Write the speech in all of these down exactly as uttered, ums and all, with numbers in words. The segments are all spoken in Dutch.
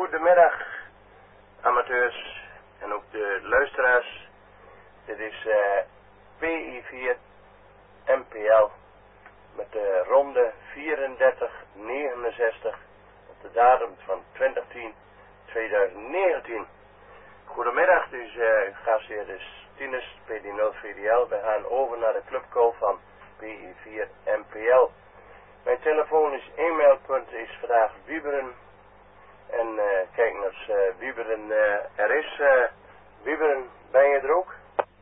Goedemiddag, amateurs en ook de luisteraars. Dit is uh, P I vier M P L met de ronde vierendertig negenenzestig op de datum van twintig tien tweeduizend negentien. Goedemiddag, dus uh, gastheer is Tinus, P D nul V D L. We gaan over naar de clubcall van P I vier M P L. Mijn telefonisch e-mailpunt is vandaag Wieberen. En uh, kijken of uh, Wieberen uh, er is. Uh, Wieberen, ben je er ook?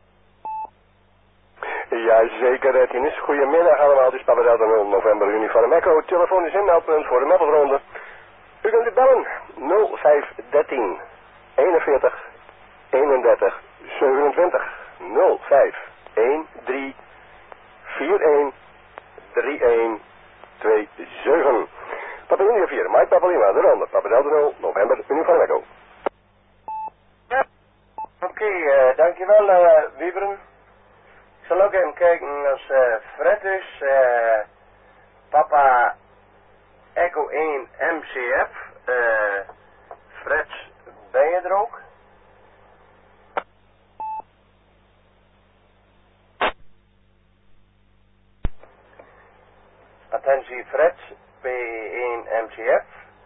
Ja, zeker, Tinus. Goedemiddag allemaal. Dit is Papa Delta nul November Uniform Echo. Telefonisch e-mailpunt voor de meppelronde. U kunt dit bellen. nul vijf een drie eenenveertig eenendertig zevenentwintig. nul vijf een drie vier een drie een twee zeven. Papa India vier, Mike Papa Lima, de ronde. Papa Delta nul, November, Uniform Echo. Ja. Oké, okay, uh, dankjewel uh, Wieberen. Ik zal ook even kijken als uh, Fred is. Uh, Papa Echo één M C F. Uh, Fred, ben je er ook? Attentie Fred, P één M C F.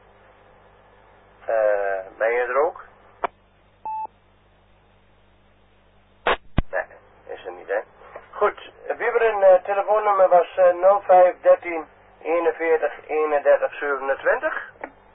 Uh, ben je er ook? Nee, is er niet, hè. Goed, Wieberen, uh, telefoonnummer was uh, nul vijf een drie eenenveertig eenendertig zevenentwintig.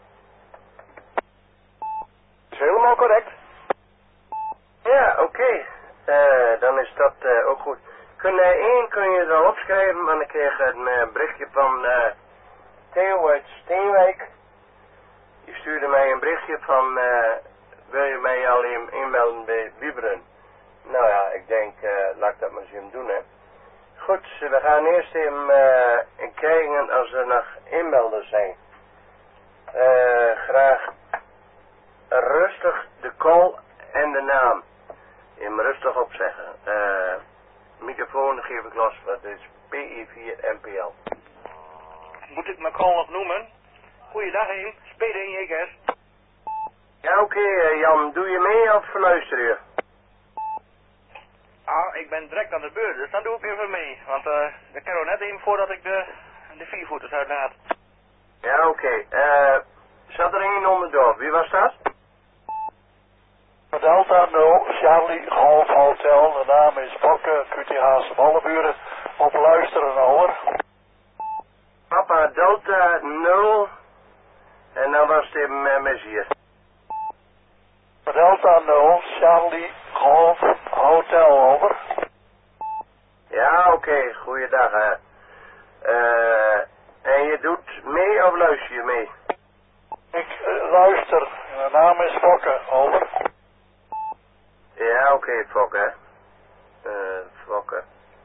Is helemaal correct. Ja, oké. Okay. Uh, dan is dat uh, ook goed. Kun je één kun je er al opschrijven, want ik kreeg een uh, berichtje van uh, Theo uit Steenwijk. Die stuurde mij een berichtje van, uh, wil je mij al in, inmelden bij Wieberen? Nou ja, ik denk, uh, laat ik dat maar eens even doen, hè. Goed, we gaan eerst even uh, kijken als er nog inmelders zijn. Uh, graag rustig de call en de naam. Hem rustig opzeggen. Uh, microfoon geef ik los, wat is P I vier M P L. Moet ik mijn call nog noemen? Goeiedag heen, spelen in Jekers. Ja, oké, okay, uh, Jan, doe je mee of luister je? Ah, ik ben direct aan de beurt, dus dan doe ik even mee. Want uh, ik kan er net even voordat ik de, de viervoeters uitlaat. Ja, oké. Okay. Uh, zat er één onderdoor. Wie was dat? Delta nul, Charlie Golf Hotel. De naam is Bokke, Q T H Ballenburen. Op luisteren, over. Papa Delta nul. En dan was het even uh, Messier. Delta nul, Charlie Golf Hotel, over. Ja, oké. Okay. Goeiedag, hè. Uh, en je doet mee of luister je mee? Ik uh, luister. De naam is Bokke, over. Ja, oké, okay, Fokke. Uh, Fokke.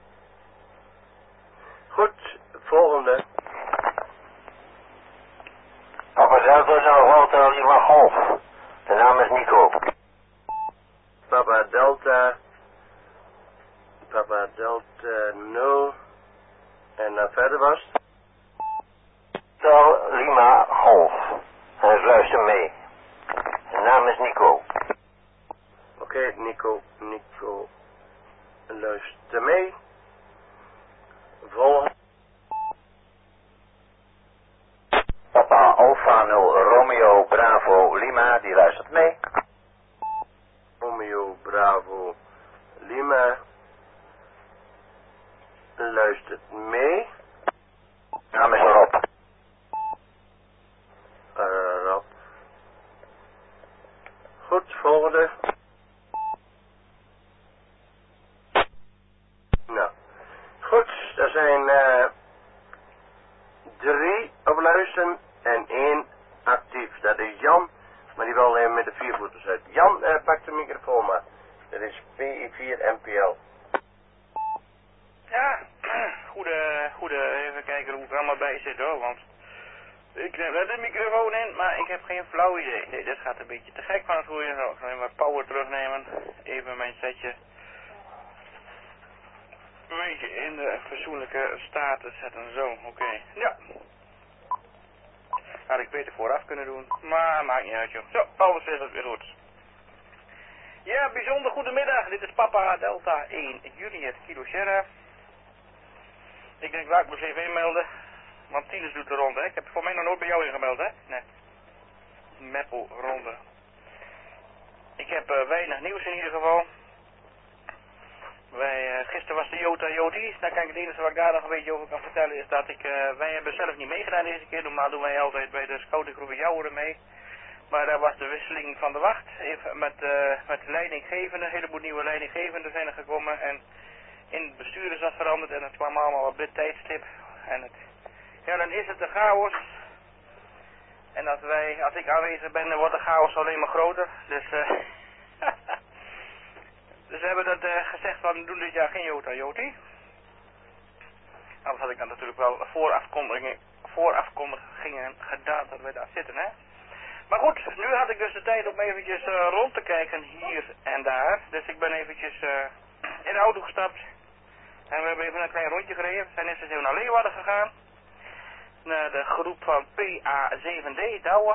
Goed, volgende. Papa Delta nul Hotel Lima Golf. De naam is Nico. Papa Delta. Papa Delta nul. En dan verder was het? Hotel Lima Golf. En ik luister mee. De naam is Nico. Oké, okay, Nico, Nico, luister mee. Volgende. Papa Alpha nul Romeo Bravo Lima, die luistert mee. Romeo Bravo Lima, luistert mee. Naam is Rob. Uh, Rob. Goed, volgende. Nou, goed, er zijn uh, drie op luisteren en één actief. Dat is Jan, maar die wil even met de viervoeters uit. Jan, uh, pak de microfoon maar. Dat is P I vier M P L. Ja, goede, goede, even kijken hoe ik er allemaal bij zit hoor, want ik neem wel de microfoon in, maar ik heb geen flauw idee. Nee, dit gaat een beetje te gek van het goede. Zo, ik zal even wat power terugnemen, even mijn setje een beetje in de fatsoenlijke staat te zetten, zo, oké. Okay. Ja. Had ik beter vooraf kunnen doen. Maar maakt niet uit, joh. Zo, alles is het weer goed. Ja, bijzonder goedemiddag. Dit is Papa Delta één Juliet Kilo Sierra. Ik denk, laat ik me eens even inmelden. Want Tines doet de ronde, hè. Ik heb voor mij nog nooit bij jou ingemeld, hè. Nee. Meppel ronde. Ik heb uh, weinig nieuws in ieder geval. Wij, uh, gisteren was de Jota Joti. Nou kijk, het enige wat ik daar nog een beetje over kan vertellen is dat ik, uh, wij hebben zelf niet meegedaan deze keer. Normaal doen wij altijd bij de scoutinggroep Jouweren mee. Maar daar was de wisseling van de wacht. Even met, uh, met de leidinggevenden, een heleboel nieuwe leidinggevenden zijn er gekomen. En in het bestuur is dat veranderd en het kwam allemaal op dit tijdstip. En het, ja, dan is het een chaos. En als wij, als ik aanwezig ben, dan wordt de chaos alleen maar groter. Dus, uh, dus we hebben dat uh, gezegd van, we doen dit jaar geen Jota Joti. Anders had ik dan natuurlijk wel voorafkondigingen, voorafkondigingen gedaan dat we daar zitten, hè. Maar goed, nu had ik dus de tijd om eventjes uh, rond te kijken hier en daar. Dus ik ben eventjes uh, in de auto gestapt. En we hebben even een klein rondje gereden. We zijn eerst eens even naar Leeuwarden gegaan. Naar de groep van P A zeven D, Douwe.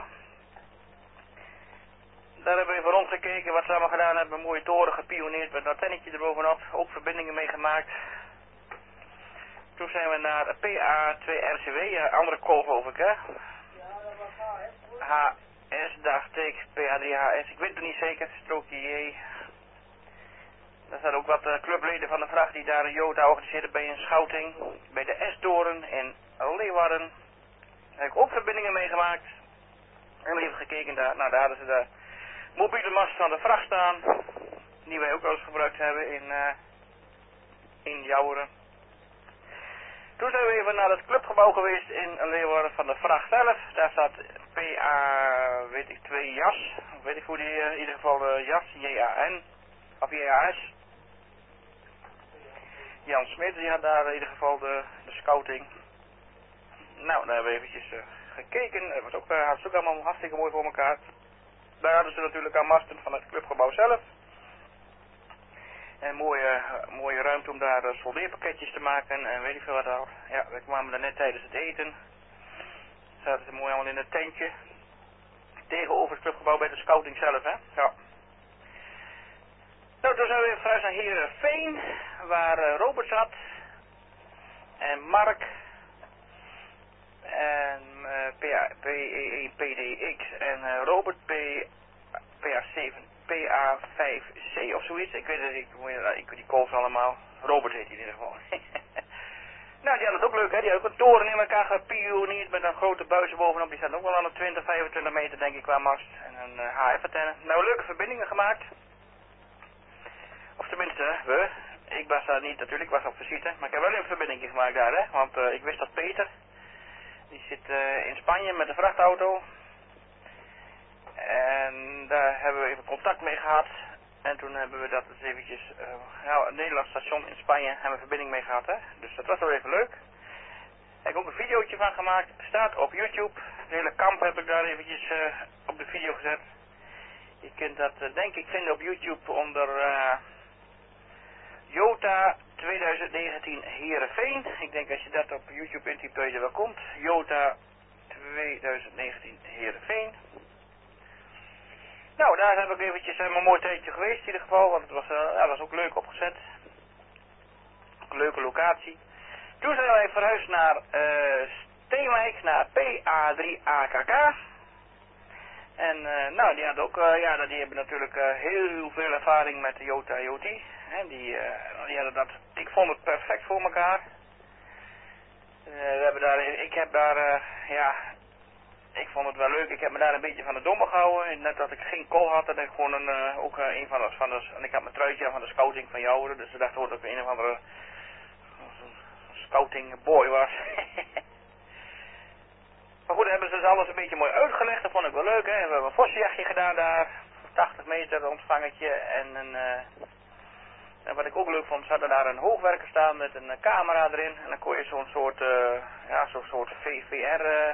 Daar hebben we even rondgekeken wat ze allemaal gedaan hebben. Een mooie toren gepioneerd met een antennetje erbovenop. Ook verbindingen meegemaakt. Toen zijn we naar P A twee R C W, ja, andere kolf over ik, hè. Ja, dat was H S, dacht ik. P A drie H S, ik weet het niet zeker. Strookje J. Er zijn ook wat uh, clubleden van de vracht die daar een Jota organiseerden bij een schouting. Bij de S-toren in Leeuwarden. Daar heb ik ook verbindingen meegemaakt. En even gekeken, daar, nou daar hadden ze de mobiele mast van de vracht staan. Die wij ook wel eens gebruikt hebben in, uh, in Jouweren. Toen zijn we even naar het clubgebouw geweest in Leeuwarden van de vracht zelf. Daar staat P A, weet ik, twee Jas. Weet ik hoe die, uh, in ieder geval uh, Jas, J A N. Of J A S. Jan Smit, die had daar in ieder geval de, de scouting. Nou, daar hebben we eventjes uh, gekeken. Het was ook, uh, had ook allemaal hartstikke mooi voor elkaar. Daar hadden ze natuurlijk aan masten van het clubgebouw zelf. En mooie, uh, mooie ruimte om daar uh, soldeerpakketjes te maken en weet ik veel wat al. Ja, we kwamen er net tijdens het eten. Zaten ze mooi allemaal in het tentje. Tegenover het clubgebouw bij de scouting zelf, hè. Ja. Nou, toen zijn we weer verhuisd naar Heerenveen, waar uh, Robert zat. En Mark. En uh, P A, P E E P D X en uh, Robert P, P A zeven, P A vijf C of zoiets. Ik weet het niet, ik, ik die calls allemaal. Robert heet hij in ieder geval. Nou, die hadden het ook leuk, hè. Die hadden ook een toren in elkaar gepioneerd met een grote buis bovenop. Die staat ook wel aan de twintig, vijfentwintig meter denk ik qua mast. En een uh, H F-antenne. Nou, leuke verbindingen gemaakt. Of tenminste, we. Ik was daar niet natuurlijk, ik was op visite. Maar ik heb wel een verbinding gemaakt daar, hè. Want uh, ik wist dat Peter, die zit uh, in Spanje met een vrachtauto. En daar hebben we even contact mee gehad. En toen hebben we dat dus eventjes, uh, nou, een Nederlands station in Spanje, hebben we verbinding mee gehad, hè. Dus dat was wel even leuk. Daar heb ik ook een videootje van gemaakt. Staat op YouTube. Het hele kamp heb ik daar eventjes uh, op de video gezet. Je kunt dat uh, denk ik vinden op YouTube onder uh, Jota twintig negentien Heerenveen. Ik denk als je dat op YouTube intypt dat je wel komt. Jota twintig negentien Heerenveen. Nou, daar heb ik eventjes een mooi tijdje geweest in ieder geval. Want het was, uh, ja, was ook leuk opgezet. Een leuke locatie. Toen zijn wij verhuisd naar uh, Steenwijk, naar P A drie A K K. En uh, nou, die hadden ook, uh, ja, die hebben natuurlijk uh, heel veel ervaring met de Jota Joti. En die, uh, die hadden dat, ik vond het perfect voor elkaar. Uh, we hebben daar, ik heb daar, uh, ja, ik vond het wel leuk. Ik heb me daar een beetje van de domme gehouden. Net dat ik geen call had, dat ik gewoon een, uh, ook uh, een van de, van de, en ik had mijn truitje van de scouting van Jouweren. Dus ze dachten dat ik een of andere scouting boy was. Maar goed, hebben ze dus alles een beetje mooi uitgelegd. Dat vond ik wel leuk, hè. We hebben een vossenjachtje gedaan daar. tachtig meter ontvangertje. En, een, uh, en wat ik ook leuk vond, ze hadden daar een hoogwerker staan met een uh, camera erin. En dan kon je zo'n soort, uh, ja, zo'n soort V R, uh,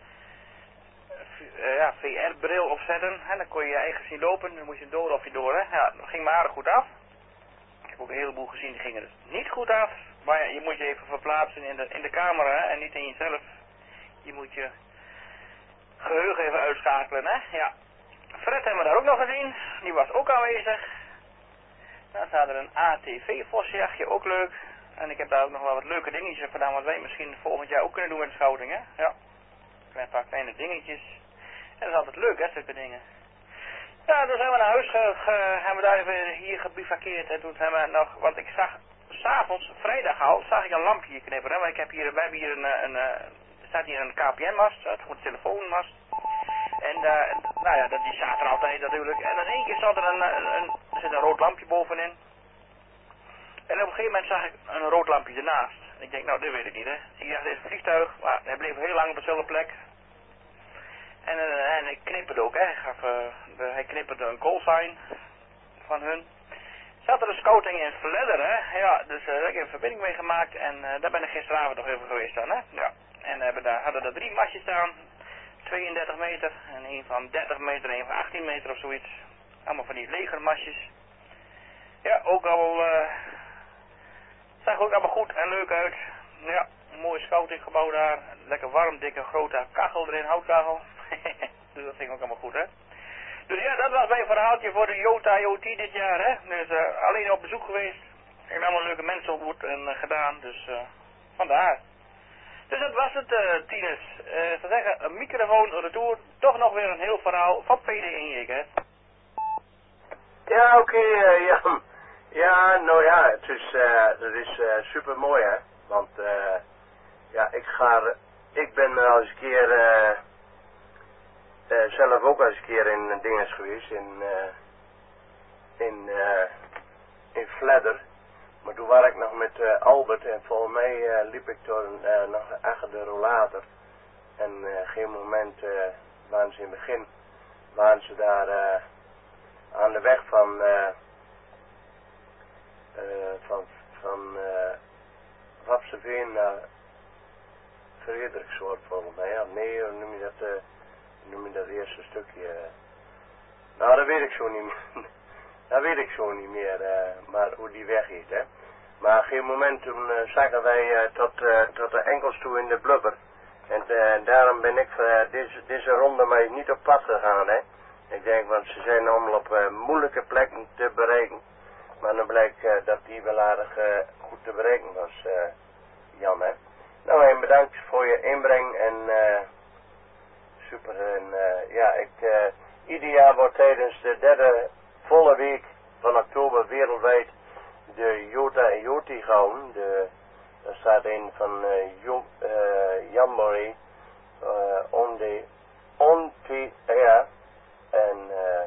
uh, ja, V R-bril opzetten. En dan kon je je eigen zien lopen. Dan moest je door of je door, hè. Ja, dat ging maar aardig goed af. Ik heb ook een heleboel gezien, die gingen dus niet goed af. Maar ja, je moet je even verplaatsen in de, in de camera, hè, en niet in jezelf. Je moet je geheugen even uitschakelen, hè? Ja. Fred hebben we daar ook nog gezien. Die was ook aanwezig. Dan staat er een A T V-vosjachtje, ook leuk. En ik heb daar ook nog wel wat leuke dingetjes gedaan, wat wij misschien volgend jaar ook kunnen doen met de scouting, hè? Ja. Een paar kleine dingetjes. En dat is altijd leuk, hè, zulke dingen. Ja, toen zijn we naar huis, ge, ge, hebben we daar even hier gebivakkeerd. En toen zijn we nog, want ik zag, s'avonds, vrijdag al, zag ik een lampje knipperen. Want ik heb hier, wij hebben hier een, een, een er staat hier een K P N-mast, een telefoonmast. En uh, nou ja, die staat er altijd natuurlijk. En in één keer zat er een, een, een, er zit een rood lampje bovenin. En op een gegeven moment zag ik een rood lampje ernaast. En ik denk, nou, dit weet ik niet, hè. Ik dacht, dit is een vliegtuig, maar hij bleef heel lang op dezelfde plek. En, uh, en hij knipperde ook, hè. Hij, gaf, uh, de, hij knipperde een callsign van hun. Zat er een scouting in Vledder, hè. Ja, dus uh, daar heb ik een verbinding mee gemaakt. En uh, daar ben ik gisteravond nog even geweest dan, hè. Ja. En uh, we daar, hadden er drie mastjes staan. tweeëndertig meter. En een van dertig meter en een van achttien meter of zoiets. Allemaal van die legermastjes. Ja, ook al... Uh, zag ook allemaal goed en leuk uit. Ja, een mooi scoutinggebouw daar. Lekker warm, dikke, grote kachel erin, houtkachel. Dus dat ging ook allemaal goed, hè. Dus ja, dat was mijn verhaaltje voor de Jota I O T dit jaar, hè. Dus uh, alleen op bezoek geweest. En allemaal leuke mensen ontmoet en uh, gedaan, dus uh, vandaar. Dus dat was het, uh, Tines. Uh, ik zou zeggen, een microfoon retour. Toch nog weer een heel verhaal van P D Injik, hè. Ja, oké, okay, uh, Jan. Ja, nou ja, het is, uh, het is uh, super mooi, hè. Want, uh, ja, ik ga, ik ben al eens een keer, uh, uh, zelf ook al eens een keer in uh, dinges geweest, in, uh, in, uh, in Vledder. Maar toen was ik nog met uh, Albert en volgens mij uh, liep ik toen uh, nog achter de rollator. En op uh, een gegeven moment uh, waren ze in het begin, waren ze daar uh, aan de weg van... Uh, Uh, van, van uh, Wapseveen naar Frederikshoort volgens mij, ja. Nee, hoe noem je dat, uh, noem je dat eerste stukje? Uh. Nou, dat weet ik zo niet meer. Dat weet ik zo niet meer, uh, maar hoe die weg heet, hè. Maar op een gegeven moment toen uh, zagen wij uh, tot, uh, tot de enkels toe in de blubber. En uh, daarom ben ik uh, deze, deze ronde maar niet op pad gegaan, hè. Ik denk, want ze zijn allemaal op uh, moeilijke plekken te bereiken. Maar dan blijkt uh, dat die wel aardig uh, goed te bereiken was, uh, Jan, hè. Nou, en bedankt voor je inbreng en uh, super. En uh, ja, ik, uh, ieder jaar wordt tijdens de derde volle week van oktober wereldwijd de Jota I O T gehouden. De, daar staat een van uh, Jo, uh, Jamboree, uh, on the, on the, ja, en uh,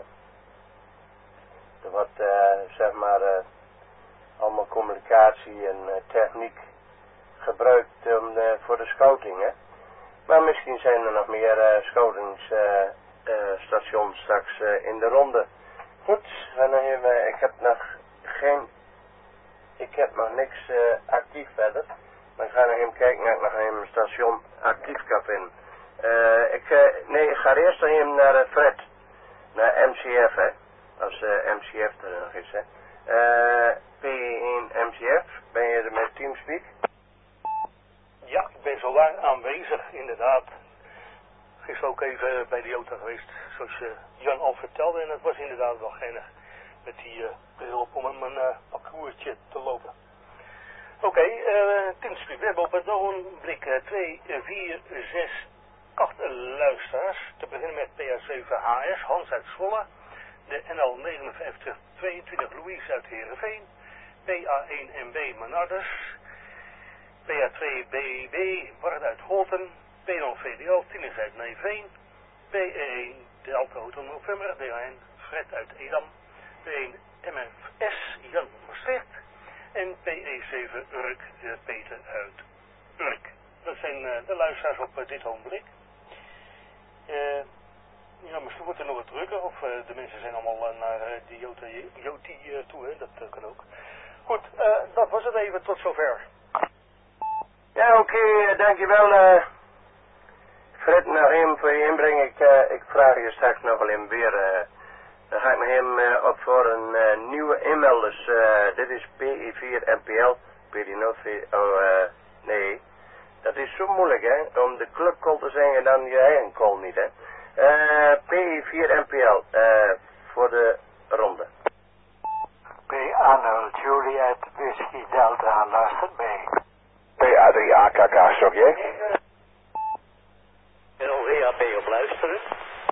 er wordt uh, zeg maar uh, allemaal communicatie en uh, techniek gebruikt um, uh, voor de scouting, hè. Maar misschien zijn er nog meer uh, scoutingsstations uh, uh, straks uh, in de ronde. Goed, dan hebben we, ik heb nog geen, ik heb nog niks uh, actief verder. Dan ga ik nog even kijken naar ik nog een station actief kan vinden. Uh, ik, uh, nee, ik ga eerst nog even naar uh, Fred, naar M C F, hè. Als uh, M C F er nog is, hè. Uh, P één M C F, ben je er met Teamspeak? Ja, ik ben zo lang aanwezig, inderdaad. Gisteren ook even bij de Jota geweest, zoals uh, Jan al vertelde. En dat was inderdaad wel geinig met die uh, bril op om hem een uh, parcoursje te lopen. Oké, okay, uh, Teamspeak. We hebben op het ogenblik uh, twee, vier, zes, acht luisteraars. Te beginnen met P A zeven H S, Hans uit Zwolle. De N L negenenvijftig tweeëntwintig Louise uit Heerenveen. P A één M B Manardus. P A twee B B Bart uit Holten. P nul V D L Tinus uit Nijveen. P E één Delta Hotel November D H N Fred uit Edam. P één M F S Jan Maastricht. En P E zeven Urk uh, Peter uit Urk. Dat zijn uh, de luisteraars op uh, dit ogenblik. Uh, Ja, misschien wordt er nog wat drukker, of uh, de mensen zijn allemaal uh, naar uh, de Jota I O T uh, toe, hè? Dat uh, kan ook. Goed, uh, dat was het even, tot zover. Ja, oké, okay, uh, dankjewel, uh, Fred, nog even voor je inbreng. Ik, uh, ik vraag je straks nog wel even weer, uh, dan ga ik nog even uh, op voor een uh, nieuwe e-mail, dus uh, dit is P I vier M P L, P D nul V, oh, uh, nee, Dat is zo moeilijk, hè, om de clubcall te zeggen en dan je eigen call niet, hè. Uh, P I vier M P L, uh, voor de ronde. P Arnold Juliet Whisky Delta luistert mee. P A drie A K K subject. En O V A P op luisteren.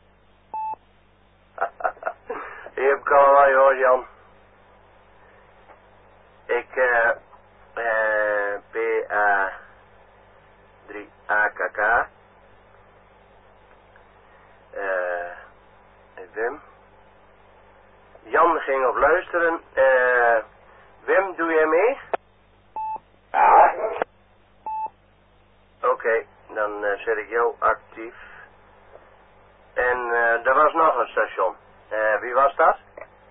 Je hebt al hoor, Jan. Ik, eh, uh, P A drie A K K. Eh, Wim. Jan ging op luisteren. Eh, Wim, doe jij mee? Ja. Oké, okay, dan uh, zet ik jou actief. En uh, er was nog een station. Uh, wie was dat?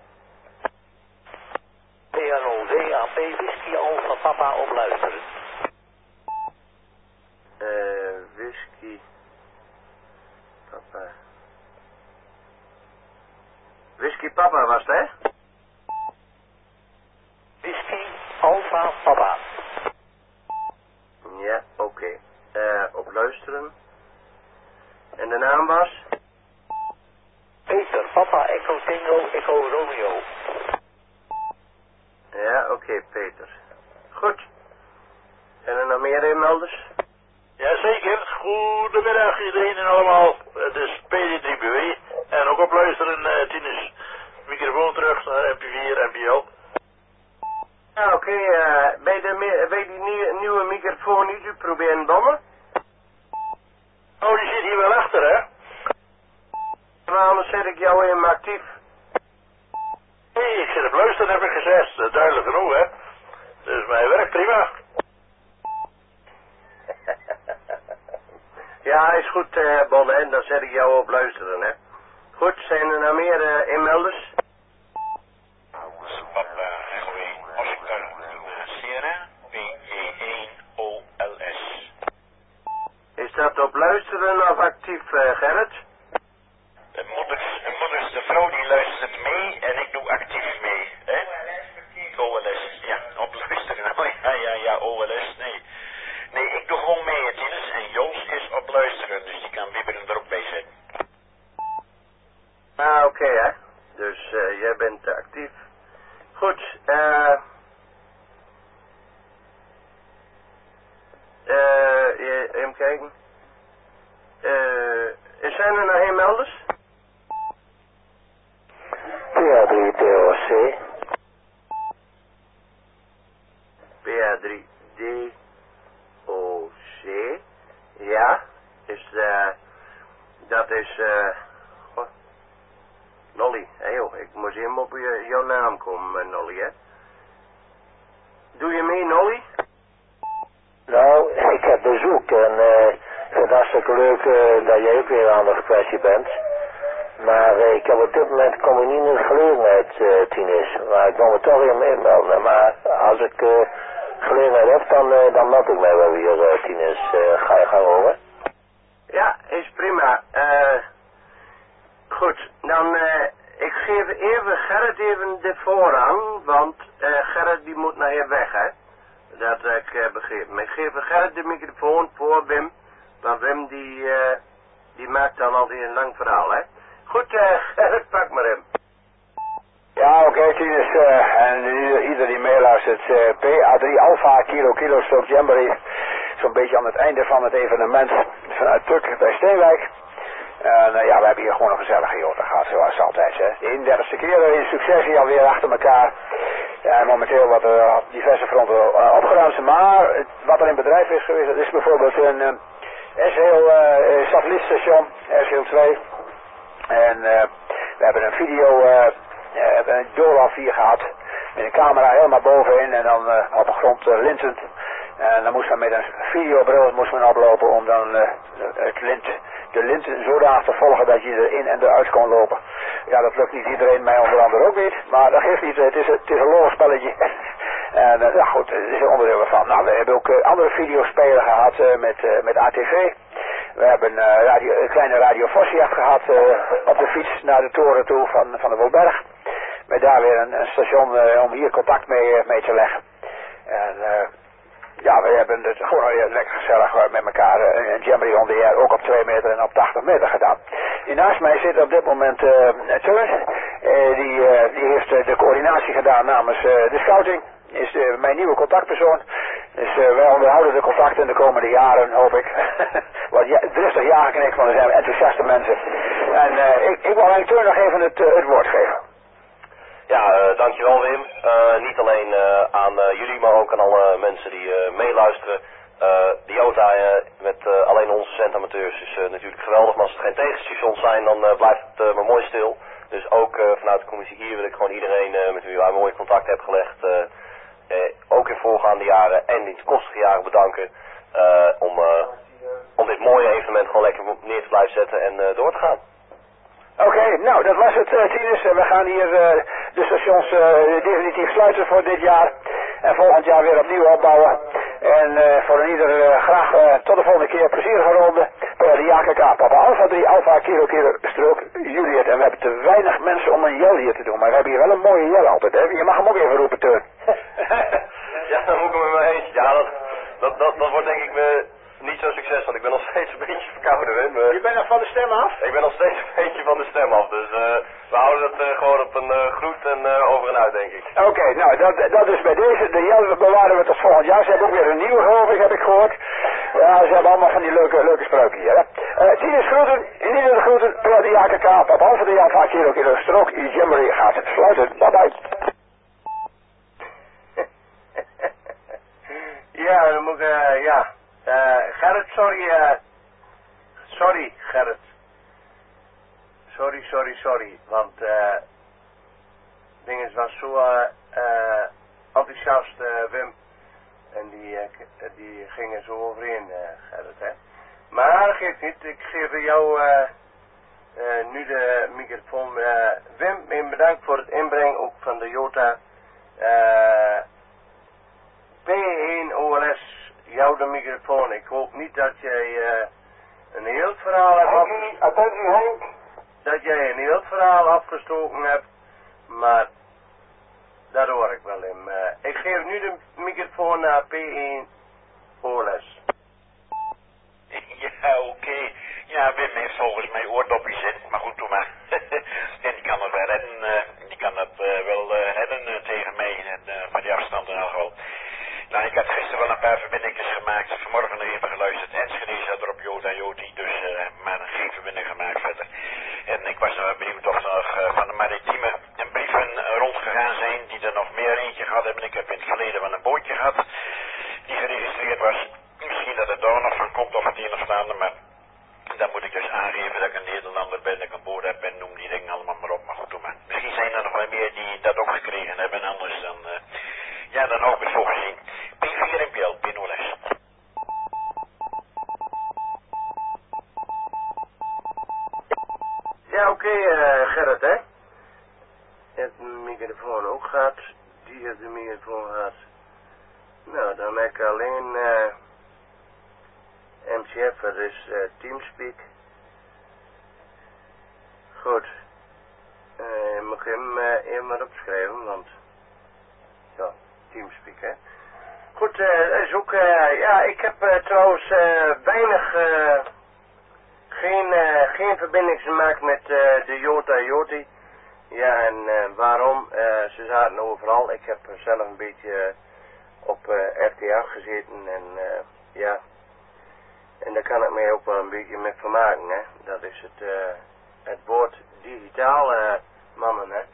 P R O V A P Whisky Alpha Papa op luisteren. Uh, whisky Papa. Whisky Papa was het, hè? Whisky Alpha Papa. Ja, oké. Okay. Uh, op luisteren. En de naam was? Peter, Papa, Echo Tango, Echo Romeo. Ja, oké, okay, Peter. Goed. Zijn er nog meer inmelders? Jazeker. Goedemiddag iedereen en allemaal. Het is P D drie B W. En ook op luisteren, uh, Tinus. Microfoon terug naar M P vier, M P L. Ja, oké. Okay, uh, bij, de, bij die nieuwe, nieuwe microfoon niet u proberen bommen? Oh, die zit hier wel achter, hè? Maar anders zet ik jou in actief. Nee, ik zit op luisteren, heb ik gezegd. Uh, duidelijk genoeg, hè? Dus mijn werk prima. Ja, is goed, uh, Bon, en dan zet ik jou op luisteren, hè. Goed, zijn er nou meer uh, inmelders? Papa, Echo één, Oscar, Sierra, P J één, O L S. Is dat op luisteren of actief, uh, Gerrit? De moeders, de moeders, de vrouw die luistert mee en ik doe actief mee, hè? O L S, ja, op luisteren. Oh, ja, ja, ja, O L S, nee. Nee, ik doe gewoon mee, Tinus, en Joost is op luisteren, dus die kan Wibberen er ook bij zetten. Ah, oké, okay, hè. Dus uh, jij bent uh, actief. Goed, eh... Uh, uh, even kijken. Uh, zijn er nog geen melders? P A drie D O C. P A drie D O C. Ja, is uh, dat is uh, oh, Nolly. Hey joh, ik moest helemaal op je, jouw naam komen, uh, Nolly, hè. Doe je mee, Nolly? Nou, ik heb bezoek en uh, ik vind het hartstikke leuk uh, dat jij ook weer aan de kwestie bent. Maar uh, ik heb op dit moment kom ik niet in de gelegenheid, uh, Tinus. Maar ik wil me toch weer meemelden. Maar als ik uh, gelegenheid heb, dan, uh, dan meld ik mij wel weer, uh, Tinus. Uh, ga je gang horen? Ja, is prima. Uh, goed, dan uh, ik geef even Gerrit even de voorrang, want uh, Gerrit die moet naar hier weg, hè. Dat heb ik uh, begrepen. Ik geef Gerrit de microfoon voor Wim, maar Wim die, uh, die maakt dan altijd een lang verhaal, hè. Goed, uh, Gerrit, pak maar hem. Ja, oké, okay, Tinus, uh, en uh, ieder die meeluistert, uh, P A drie Alpha Kilo Kilo Stroke Jamboree, zo'n beetje aan het einde van het evenement vanuit Tuk bij Steenwijk. En uh, ja, we hebben hier gewoon een gezellige jota gehad, zoals altijd, hè. De eenendertigste keer in successie alweer achter elkaar. Ja, momenteel wat er op diverse fronten uh, opgeruimd, maar uh, wat er in bedrijf is geweest, dat is bijvoorbeeld een uh, S H L uh, satellietstation, S H L twee. En uh, we hebben een video, uh, uh, een Dora vier gehad, met een camera helemaal bovenin en dan uh, op de grond uh, lintend. En dan moesten we met een videobril moesten we oplopen om dan uh, het lint, de linten zodanig te volgen dat je erin en eruit kon lopen. Ja, dat lukt niet iedereen, mij onder andere ook niet, maar dat geeft niet, het is, het is een lolspelletje. En uh, ja goed, het is een onderdeel ervan. Nou, we hebben ook uh, andere videospelen gehad uh, met, uh, met A T V. We hebben uh, radio, een kleine Radio Vosjacht gehad uh, op de fiets naar de toren toe van, van de Wolberg. Met daar weer een, een station uh, om hier contact mee, uh, mee te leggen. En uh, ja, we hebben het gewoon uh, lekker gezellig uh, met elkaar uh, een jamboree on the air ook op twee meter en op tachtig meter gedaan. En naast mij zit op dit moment uh, Teun. Uh, die, uh, die heeft uh, de coördinatie gedaan namens uh, de scouting. Is uh, mijn nieuwe contactpersoon. Dus uh, wij onderhouden de contacten de komende jaren, hoop ik. Want ja, driftig jaargeknikt, want er zijn enthousiaste mensen. En uh, ik, ik wil eigenlijk Teun nog even het, uh, het woord geven. Ja, uh, dankjewel Wim. Uh, niet alleen uh, aan uh, jullie, maar ook aan alle mensen die uh, meeluisteren. Uh, de Jota uh, met uh, alleen onze centamateurs is uh, natuurlijk geweldig, maar als het geen tegenstations zijn, dan uh, blijft het uh, maar mooi stil. Dus ook uh, vanuit de commissie hier wil ik gewoon iedereen uh, met wie wij mooi contact hebben gelegd, uh, uh, ook in voorgaande jaren en in toekomstige jaren bedanken uh, om, uh, om dit mooie evenement gewoon lekker neer te blijven zetten en uh, door te gaan. Oké, okay, nou dat was het, uh, Tinus. We gaan hier uh, de stations uh, definitief sluiten voor dit jaar. En volgend jaar weer opnieuw opbouwen. En uh, voor een ieder uh, graag uh, tot de volgende keer plezierige ronde. Bij de J K K Papa Alpha drie Alpha Kilo Kilo Strook Juliet. En we hebben te weinig mensen om een jel hier te doen. Maar we hebben hier wel een mooie jel altijd. Hè? Je mag hem ook even roepen, Teun. Ja, dan moet ik hem in mijn eentje. Ja, dat, dat, dat, dat wordt denk ik me niet zo'n succes, want ik ben nog steeds een beetje verkouden, Wim. Uh, je bent nog van de stem af? Ik ben nog steeds een beetje van de stem af, dus uh, we houden het uh, gewoon op een uh, groet en uh, over en uit, denk ik. Oké, okay, nou, dat, dat is bij deze. De jel bewaren we tot volgend jaar. Ze hebben ook weer een nieuwe, geloof ik, heb ik gehoord. Ja, ze hebben allemaal van die leuke, leuke spreuken hier, hè. Uh, Tinus groeten, in ieder geval groeten, Pella de J K K, Papa Alpha de Alpha Kilo Kilo Strook, Jamboree gaat het sluiten. Bye bye. Ja, dan moet ik, uh, ja. Uh, Gerrit, sorry, uh, sorry, Gerrit. Sorry, sorry, sorry, want, uh, dinges was zo, uh, uh, enthousiast, uh, Wim. En die, uh, die gingen zo overheen, uh, Gerrit, hè. Maar dat geeft niet, ik geef jou, uh, uh, nu de microfoon. Uh, Wim, en bedankt voor het inbrengen, ook van de Jota. Uh, P één O L S. Jou de microfoon. Ik hoop niet dat jij uh, een heel verhaal hebt afgestoken. Attentie Henk. Dat jij een heel verhaal afgestoken hebt. Maar dat hoor ik wel in. Uh, ik geef nu de microfoon naar P één O L S. Ja, oké. Okay. Ja, Wim heeft volgens mij oordopjes in. Maar goed, doe maar. En die kan het wel redden. Uh, die kan dat uh, wel uh, redden uh, tegen mij. En, uh, maar die afstand in elk geval. Nou, ik had gisteren wel een paar verbindingen gemaakt. Vanmorgen nog even geluisterd. Enschede zat er op Jota Joti, dus uh, maar geen verbinding gemaakt verder. En ik was uh, benieuwd of er nog uh, van de maritieme brieven uh, rondgegaan zijn die er nog meer eentje gehad hebben. Ik heb in het verleden wel een bootje gehad die geregistreerd was. Misschien dat het daar nog van komt of het een of het ander, maar dan moet ik dus aangeven dat ik een Nederlander ben, dat ik een boot heb en noem die dingen allemaal maar op. Maar goed, doe maar. Misschien zijn er nog wel meer die dat ook gekregen hebben, anders dan... Uh, Ja, dan ook het voorgezien. P vier en P L, P nul S. Ja, oké, okay, uh, Gerrit, hè. Je hebt de microfoon ook gehad. Die heeft de microfoon gehad. Nou, dan heb ik alleen uh, M C F, dat is uh, Teamspeak. Goed. Uh, moet ik hem uh, even wat opschrijven, want... Ja, Teamspeak, hè. Goed, uh, dat is ook... Uh, ja, ik heb uh, trouwens uh, weinig... Uh, geen, uh, geen verbinding gemaakt met uh, de Jota Joti. Ja, en uh, waarom? Uh, ze zaten overal. Ik heb zelf een beetje uh, op uh, R T A gezeten en uh, ja... En daar kan ik mij ook wel een beetje mee vermaken, hè. Dat is het, uh, het woord digitaal, uh, mannen, hè.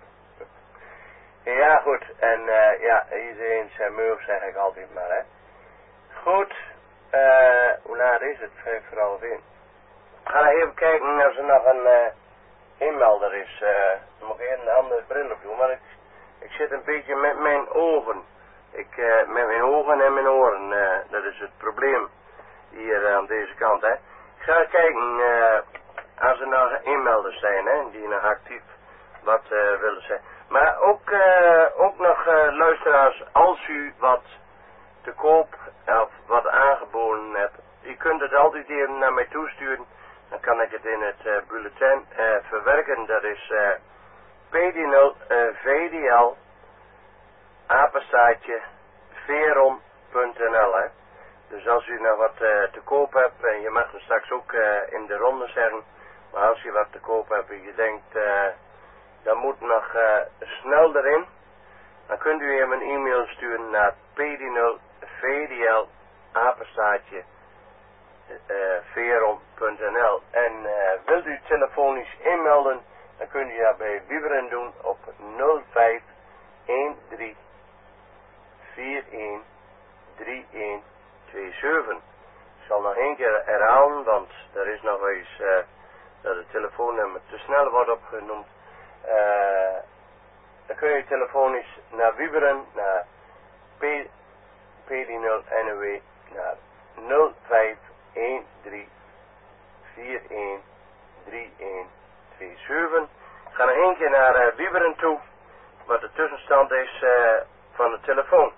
Ja, goed. En uh, ja, iedereen zijn murf, zeg ik altijd maar, hè. Goed. Uh, hoe laat is het? Vijf voor half één. Ga even kijken of er nog een uh, inmelder is. Uh, dan moet ik even een andere bril op doen, maar ik, ik zit een beetje met mijn ogen. Ik, uh, met mijn ogen en mijn oren. Uh, dat is het probleem. Hier uh, aan deze kant, hè. Ik ga kijken uh, als er nog inmelders zijn, hè, die nog actief wat uh, willen zeggen. Maar ook, uh, ook nog uh, luisteraars, als u wat te koop of wat aangeboden hebt, u kunt het altijd even naar mij toesturen. Dan kan ik het in het uh, bulletin uh, verwerken. Dat is uh, P D nul uh, V D L apenstaartje veron punt n l, hè. Dus als u nog wat uh, te koop hebt, en je mag het straks ook uh, in de ronde zeggen, maar als je wat te koop hebt en je denkt, uh, dat moet nog uh, snel erin, dan kunt u hem een e-mail sturen naar p d nul v d l apenstaartje uh, veron punt n l. En uh, wilt u telefonisch inmelden, dan kunt u dat bij Wieberen doen op nul vijf een drie vier een drie een twee zeven. Ik zal nog één keer herhalen, want er is nog eens uh, dat het telefoonnummer te snel wordt opgenoemd. Uh, dan kun je telefonisch naar Wieberen, naar P D nul N O W, naar nul vijf een drie vier een drie een twee zeven. Ik ga nog één keer naar uh, Wieberen toe, wat de tussenstand is uh, van de telefoon.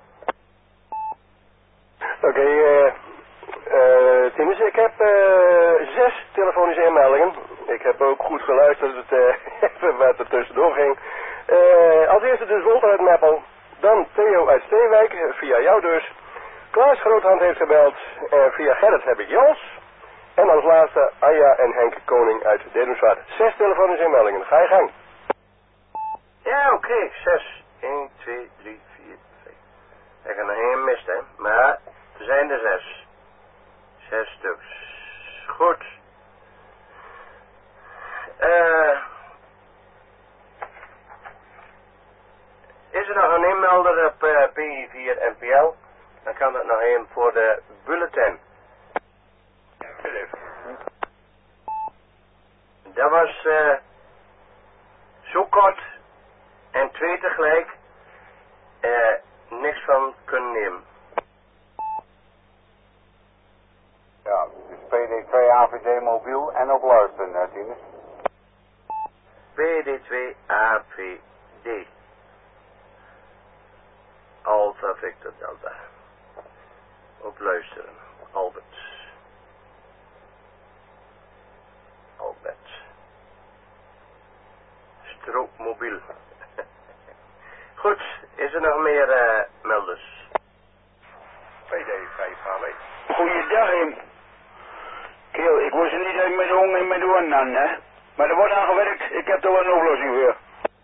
Oké, okay, uh, uh, Tinus, ik heb uh, zes telefonische inmeldingen. Ik heb ook goed geluisterd het, uh, even wat er tussendoor ging. Uh, als eerste dus Walter uit Meppel, dan Theo uit Steenwijk, via jou dus. Klaas Groothand heeft gebeld, en via Gerrit heb ik Jos. En als laatste Anja en Henk Koning uit Dedemsvaart. Zes telefonische inmeldingen, ga je gang. Ja, oké, okay. zes. één, twee, drie, vier, vijf. Ik heb nog één mist, hè. Maar er zijn er zes. Zes stuks. Goed. Uh, is er nog een inmelder op uh, P I vier N P L? Dan kan dat nog één voor de bulletin. Dat was uh, zo kort en twee tegelijk uh, niks van kunnen nemen. Ja, dus P D twee A V D mobiel en op luisteren, uh, Tinus. P D twee A V D. Alpha Victor Delta. Op luisteren. Albert. Albert. Strookmobiel. Goed, is er nog meer uh, melders? P D vijf A W. Goeiedag, Im. Keel, ik was er niet uit met de honger en met de honger aan, hè. Maar er wordt aan gewerkt. Ik heb er wel een oplossing voor.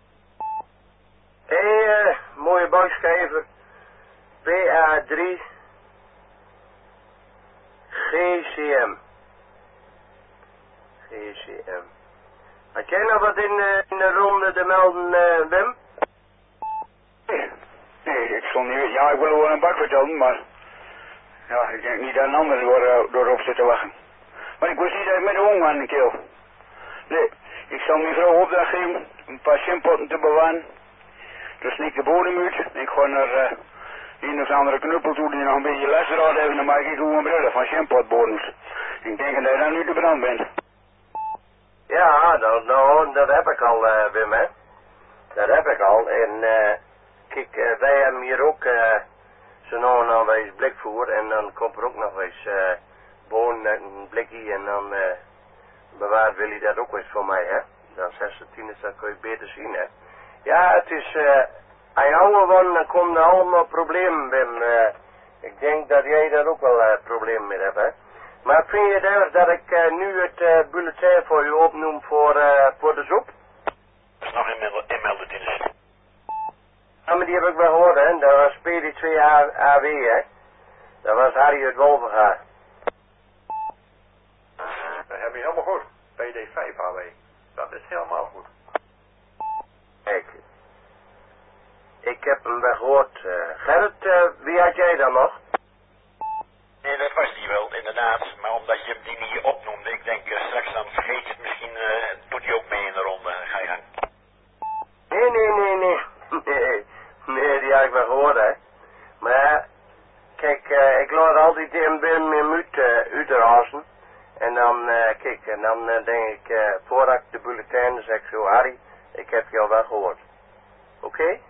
Hé, hey, uh, mooie bankschrijver. P A drie G C M. G C M. Had jij nog wat in, uh, in de ronde te melden, uh, Wim? Nee, nee, ik stond niet... Ja, ik wil wel een bak vertellen, maar... Ja, ik denk niet dat een ander door, uh, door op zit te wachten. Maar ik was niet uit met de honger aan de keel. Nee, ik zal mijn vrouw opdracht geven een paar simpotten te bewaren. Dus niet de bodem uit. Ik ga naar uh, een of andere knuppel toe die nog een beetje lesraad heeft. Dan maak ik hoe een bril van simpotbodems. Ik denk dat je dan nu de brand bent. Ja, nou, nou dat heb ik al, uh, Wim, hè. Dat heb ik al. En uh, kijk, uh, wij hebben hier ook uh, zo nou en dan wel eens blikvoer. En dan komt er ook nog eens uh, boon uit een blikje. En dan uh, bewaart Willy dat ook eens voor mij, hè. Dan zestien is, dat kun je beter zien, hè. Ja, het is, uh, aan jou van, dan komen er allemaal problemen, Wim. Uh, ik denk dat jij daar ook wel uh, problemen mee hebt, hè. Maar vind je het erg dat ik uh, nu het uh, bulletin voor u opnoem voor, uh, voor de soep? Dat is nog inmelden, Tinus. Ja, maar die heb ik wel gehoord, hè. Dat was P D twee A W, hè. Dat was Harry uit Wolvenga. Dat heb je helemaal goed. P D vijf A W. Dat is helemaal goed. Kijk. Ik heb hem wel gehoord. Uh, Gerrit, uh, wie had jij dan nog? Nee, dat was die wel, inderdaad. Maar omdat je die niet opnoemde, ik denk uh, straks dan vergeet je het misschien, uh, doet hij ook mee in de ronde. Ga je gang. Nee, nee, nee, nee. Nee, nee, die had ik wel gehoord, hè. Maar, kijk, uh, ik laat altijd in Wim mijn uit, uh, uitrazen. En dan, uh, kijk, en dan uh, denk ik, uh, voordat ik de bulletin, dan zeg ik zo, Harry, ik heb jou wel gehoord. Oké? Okay?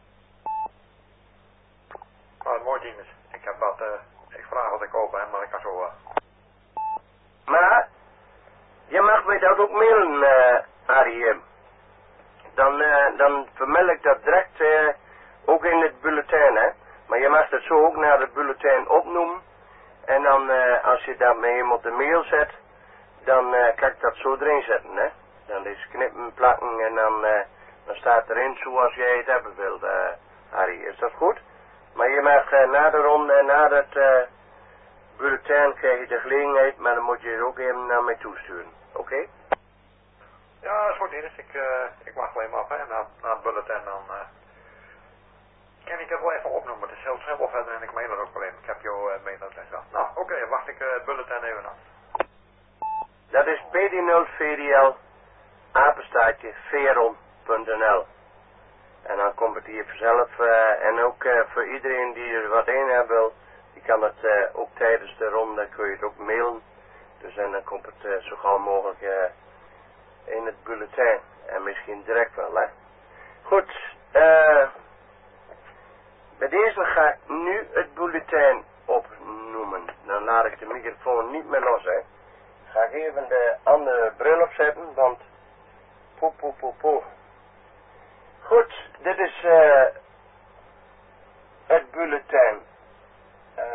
Nou, mooi, Tinus. Ik heb wat, uh, ik vraag wat ik open heb, maar ik kan zo... Uh... Maar, je mag mij dat ook mailen, uh, Harry. Dan, uh, dan vermeld ik dat direct uh, ook in het bulletin, hè. Maar je mag het zo ook naar het bulletin opnoemen. En dan, uh, als je dat met hem op de mail zet, dan uh, kan ik dat zo erin zetten, hè. Dan is knippen, plakken en dan, uh, dan staat erin zoals jij het hebben wilt, uh, Harry. Is dat goed? Maar je mag uh, na de ronde en na het uh, bulletin krijg je de gelegenheid, maar dan moet je het ook even naar mij toesturen. Oké? Okay? Ja, dat is goed, Ines. Ik, uh, ik wacht alleen maar af, hè. Na, na het bulletin dan... Uh... Kan ik het wel even opnoemen? Het is heel simpel verder en ik mail er ook wel in. Ik heb jouw uh, mailadres al. Nou, oké, okay, wacht ik uh, het bulletin even af. Dat is P D nul V D L apenstaartje veron punt n l. En dan komt het hier vanzelf uh, en ook uh, voor iedereen die er wat in hebben wil, die kan het uh, ook tijdens de ronde, kun je het ook mailen. Dus en dan komt het uh, zo gauw mogelijk uh, in het bulletin. En misschien direct wel, hè. Goed, uh, bij deze ga ik nu het bulletin opnoemen. Dan laat ik de microfoon niet meer los, hè. Ga ik even de andere bril opzetten, want poe poe poe poe. Goed, dit is uh, het bulletin. Uh,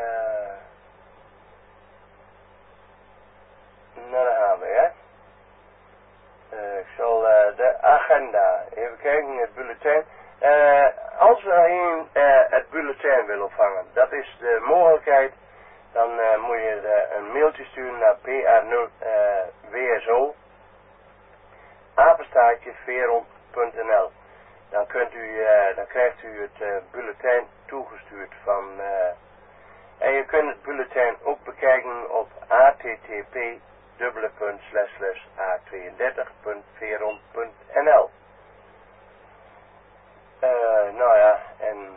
nou, daar gaan we, hè. Uh, ik zal uh, de agenda, even kijken, het bulletin. Uh, als we een uh, het bulletin willen ontvangen, dat is de mogelijkheid. Dan uh, moet je uh, een mailtje sturen naar P A nul W S O apenstaartje veron punt n l. Dan kunt u, uh, dan krijgt u het uh, bulletin toegestuurd van uh, en je kunt het bulletin ook bekijken op h t t p dubbele punt slash slash a tweeëndertig punt veron punt n l. Uh, nou ja, en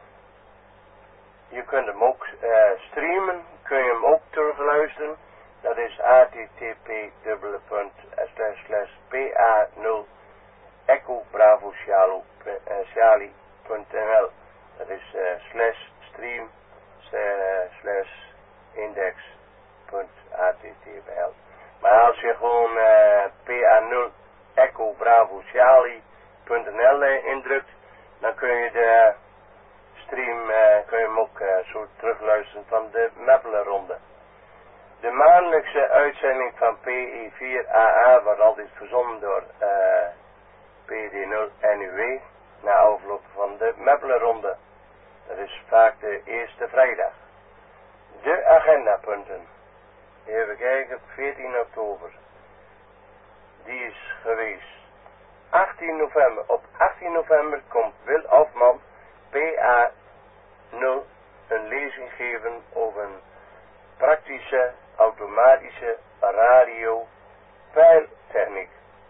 je kunt hem ook uh, streamen, kun je hem ook terugluisteren. Dat is h t t p dubbele punt slash slash p a nul echo bravo charlie punt n l. Dat is uh, slash stream uh, slash index punt h t t p l. Maar als je gewoon uh, p a nul echo bravo charlie punt n l uh, indrukt, dan kun je de stream, uh, kun je hem ook uh, zo terugluisteren van de Meppelenronde. De maandelijkse uitzending van P E vier A A wordt altijd verzonden door uh, P D nul N U W na afloop van de Meppelenronde. Dat is vaak de eerste vrijdag. De agendapunten. Even kijken, veertien oktober. Die is geweest. achttien november. Op achttien november komt Wil Hofman P A nul een lezing geven over een praktische automatische radio peiltechniek.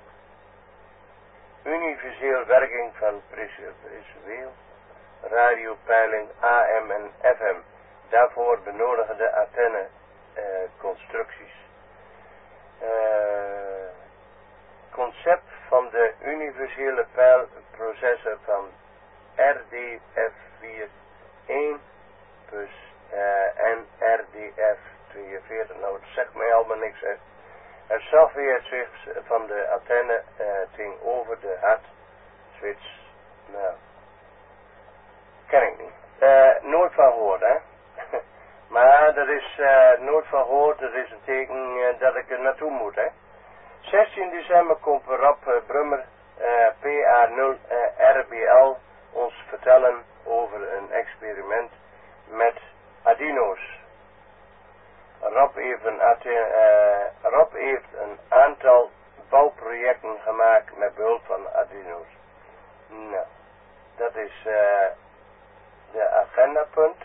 Universeel werking van precisioneel radiopeiling A M en F M. Daarvoor benodigen de antenne uh, constructies. Uh, concept van de universele peilprocessor van R D F vier één plus uh, en R D F tweeënveertig. Nou, het zegt mij allemaal niks, hè. Het software switch van de antenne uh, tegenover de hard switch. Nou, ken ik niet. Uh, nooit van gehoord, hè. Maar er is uh, nooit van gehoord. Er is een teken uh, dat ik er naartoe moet, hè. zestien december komt Rob uh, Brummer, uh, P A nul R B L, ons vertellen over een experiment met Arduino's. Rob heeft een, uh, Rob heeft een aantal bouwprojecten gemaakt met behulp van Arduino's. Nou, dat is uh, de agendapunt.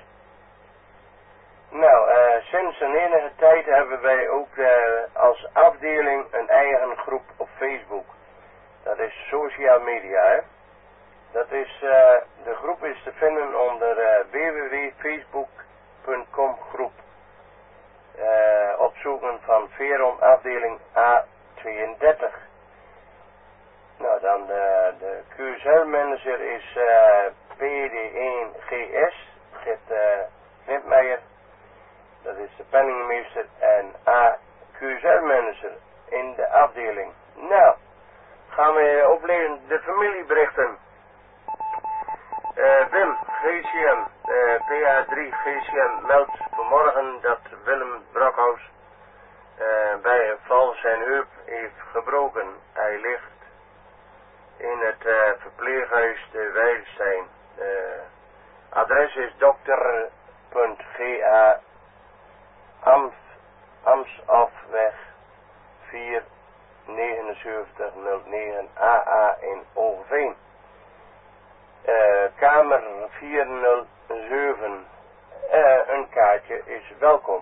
Nou, uh, sinds een enige tijd hebben wij ook uh, als afdeling een eigen groep op Facebook. Dat is social media, hè. Dat is, uh, de groep is te vinden onder uh, w w w punt facebook punt com groep. Uh, opzoeken van Veron afdeling A tweeëndertig. Nou, dan de, de Q S L-manager is uh, P D één G S, Gert uh, Knipmeijer. Dat is de penningmeester en A Q S L-manager in de afdeling. Nou, gaan we oplezen de familieberichten. Uh, Wim, G C M, uh, P A drie G C M meldt vanmorgen dat Willem Brokhuis uh, bij een val zijn heup heeft gebroken. Hij ligt in het uh, verpleeghuis de Weilstein. Uh, adres is dokter.ga Amf, Amsafweg vier negenenzeventig nul negen A A in Overveen. Uh, kamer vierhonderdzeven. Uh, een kaartje is welkom.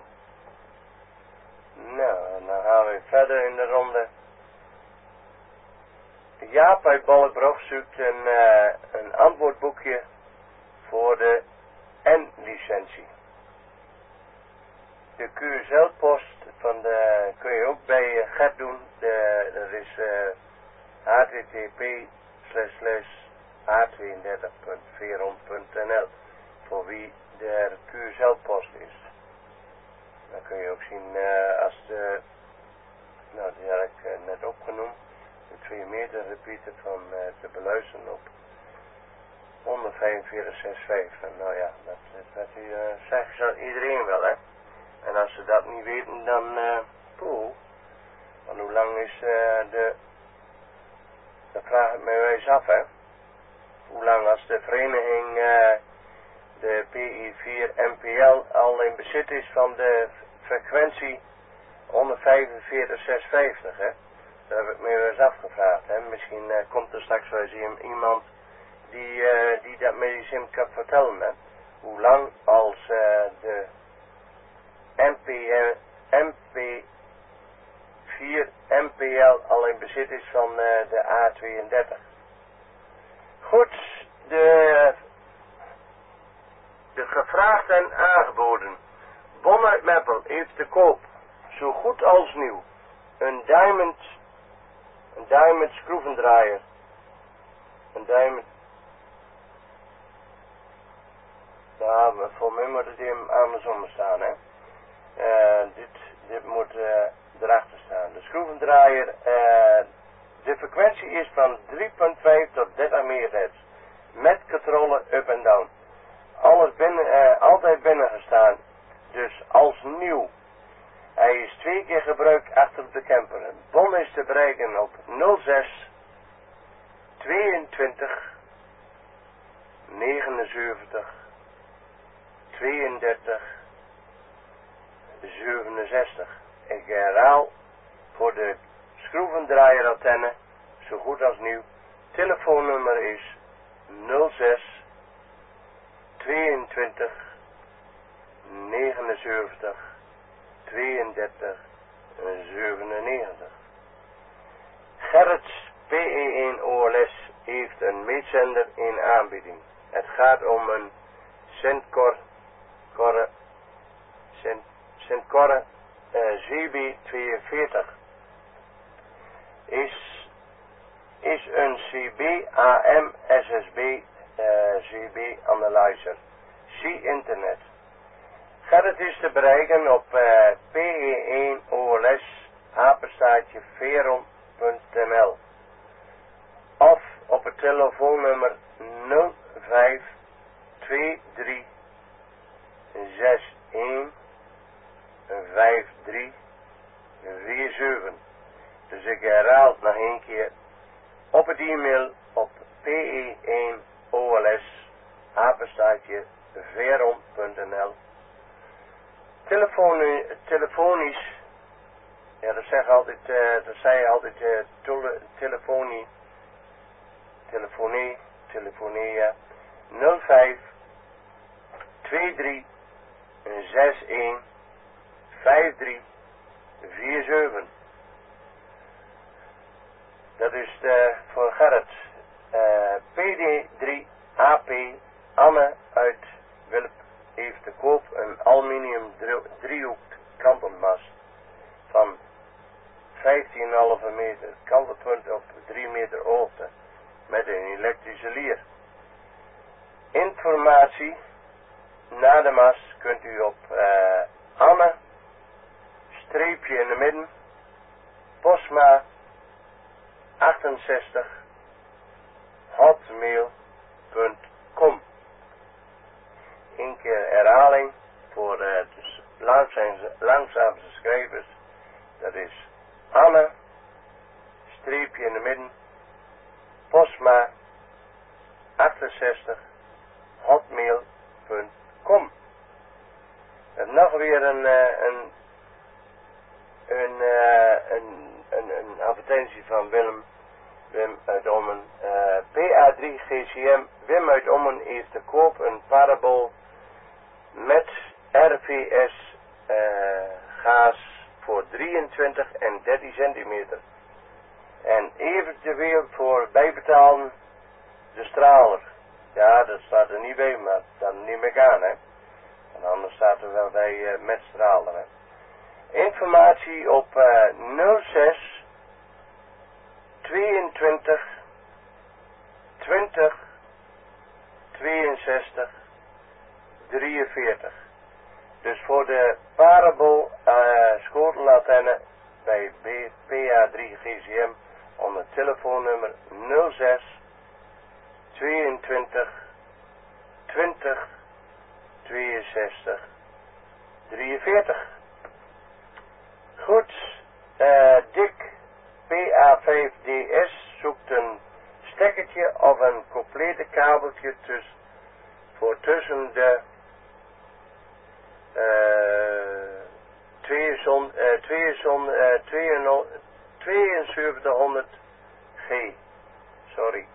Nou, dan gaan we verder in de ronde. Jaap uit Balkbrug zoekt een, uh, een antwoordboekje voor de N-licentie. De Q S L-post van de kun je ook bij Gert doen. De, dat is uh, h t t p slash slash h tweeëndertig punt veerhonderd punt n l voor wie de Q S L-post is. Dan kun je ook zien uh, als de, nou die had ik uh, net opgenoemd, de twee meter repeater van uh, te beluisteren op honderdvijfenveertig zes vijf. Nou ja, dat, dat uh, zegt iedereen wel, hè. En als ze dat niet weten, dan, uh, poeh, want hoe lang is uh, de, dan vraag ik me wel eens af, hè. Hoe lang als de vereniging uh, de P I vier M P L al in bezit is van de frequentie honderdvijfenveertig zeshonderdvijftig, hè. Dat heb ik me wel eens afgevraagd, hè. Misschien uh, komt er straks wel eens iemand die, uh, die dat met die sim kan vertellen, hè. Hoe lang als uh, de M P vier M P L al in bezit is van uh, de A tweeëndertig. Goed, de, de gevraagd en aangeboden. Bon uit Meppel heeft te koop, zo goed als nieuw, een diamond, een diamond schroevendraaier. Een diamond. Nou, voor mij moet het hier andersom staan, hè. Uh, dit, dit moet uh, erachter staan. De schroevendraaier, uh, de frequentie is van drie komma vijf tot dertig megahertz. Met controle up en down. Alles binnen, uh, altijd binnengestaan. Dus als nieuw. Hij is twee keer gebruikt achter op de camper. Bon is te bereiken op nul zes tweeëntwintig negenenzeventig tweeëndertig zevenenzestig. Ik herhaal voor de schroevendraaierantenne, zo goed als nieuw. Telefoonnummer is nul zes tweeëntwintig negenenzeventig tweeëndertig zevenennegentig. Gerrits P E één O L S heeft een meetzender in aanbieding. Het gaat om een Centcor Corre Cent Centcorre uh, Z B tweeënveertig. Is, is een C B A M S S B uh, C B analyzer. Zie internet. Gerrit is te bereiken op uh, P E één O L S apenstaartje veron punt n l of op het telefoonnummer nul vijf twee drie zes een vijf drie vier zeven. Dus ik herhaal het nog een keer. Op het e-mail op P E één O L S apenstaartje veron punt n l. Telefoni telefonisch, ja dat zeg altijd, uh, dat zei je altijd uh, tele telefonie, telefonie, telefonie, ja, nul vijf twee drie zes een vijf drie vier zeven. Dat is de, voor Gerrit, uh, P D drie A P Anne uit Wilp heeft te koop een aluminium driehoek kantelmast van vijftien komma vijf meter, kantelpunt op drie meter hoogte met een elektrische lier. Informatie na de mast kunt u op uh, Anne, streepje in de midden, Posma achtenzestig hotmail punt com. langzaamste, langzaamste schrijvers. Dat is Anne, streepje in de midden, Posma, achtenzestig, hotmail punt com. En nog weer een, uh, een, een, uh, een, een, een advertentie van Willem, Wim uit Ommen. Uh, P A drie G C M, Wim uit Ommen heeft te koop een parabool met R V S uh, gaas voor drieëntwintig en dertien centimeter. En eventueel voor bijbetalen de straler. Ja, dat staat er niet bij, maar dan neem ik aan, hè. En anders staat er wel bij uh, met straler, hè. Informatie op uh, nul zes tweeëntwintig twintig tweeënzestig drieënveertig. Dus voor de parabol uh, schotelantenne bij P A drie G C M onder telefoonnummer nul zes tweeëntwintig twintig tweeënzestig drieënveertig. Goed, uh, Dick P A vijf D S zoekt een stekkertje of een complete kabeltje tussen, voor tussen de uh, tweeënzeventighonderd G, sorry,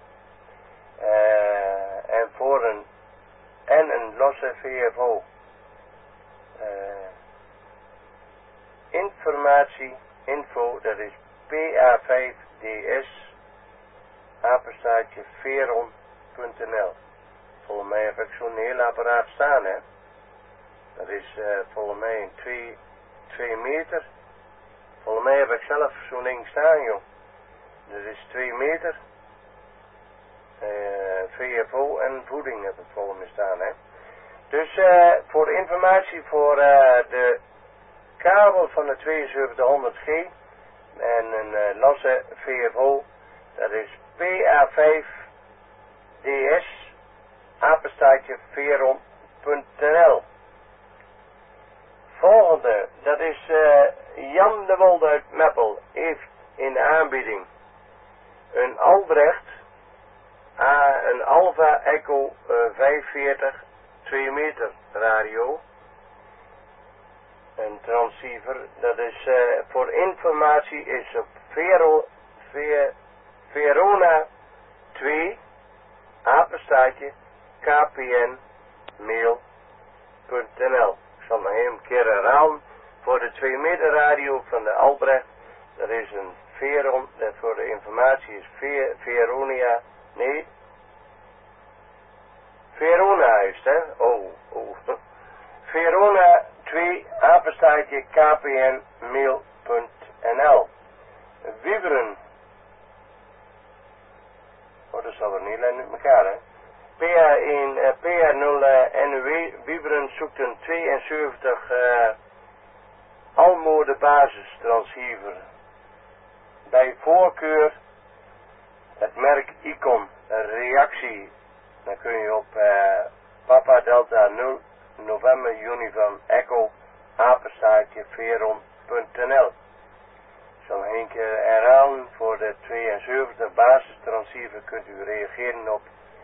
uh, en voor een en een losse V F O. Uh, informatie, info, dat is P A vijf D S, apenstaartje veron punt n l. Volgens mij heb ik zo'n heel apparaat staan, hè. Dat is uh, volgens mij een twee meter. Volgens mij heb ik zelf zo'n ding staan, joh. Dat is twee meter. Uh, V F O en voeding heb ik volgens mij staan, hè. Dus uh, voor informatie voor uh, de kabel van de tweeënzeventighonderd G en een uh, losse V F O, dat is P A vijf D S, apenstaartje veron punt n l. Volgende, dat is uh, Jan de Wolde uit Meppel, heeft in de aanbieding een Albrecht, uh, een Alpha Echo uh, vijfenveertig twee meter radio, een transceiver. Dat is uh, voor informatie is op Vero, Ver, Verona twee, apenstaartje K P N mail punt n l. Ik zal nog een keer herhalen. Voor de twee meter radio van de Albrecht, dat is een Veron, dat voor de informatie is Ver, Veronia, nee, Verona is het, hè? Oh, oh. Verona twee, apenstaartje K P N mail punt n l. Vibren. Oh, dat zal er niet alleen met elkaar, hè? P A één, uh, P A nul uh, N U W, Vibren zoekt een tweeënzeventig uh, almode basis transceiver. Bij voorkeur het merk Icon, een reactie. Dan kun je op uh, Papa Delta nul, November Uniform Echo, apenstaartje veron punt n l. Ik zal nog een keer herhalen. Voor de tweeënzeventig basis transceiver kunt u reageren op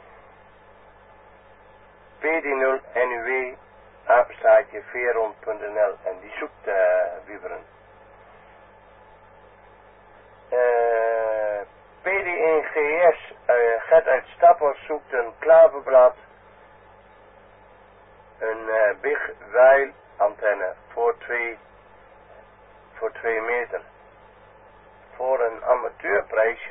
P D nul N U W, apenstaartje veron punt n l, en die zoekt uh, Vibren. Uh, P D één G S, uh, Gert uit Stappers zoekt een klaverblad, een uh, Big Weil antenne voor twee, voor twee meter. Voor een amateurprijsje.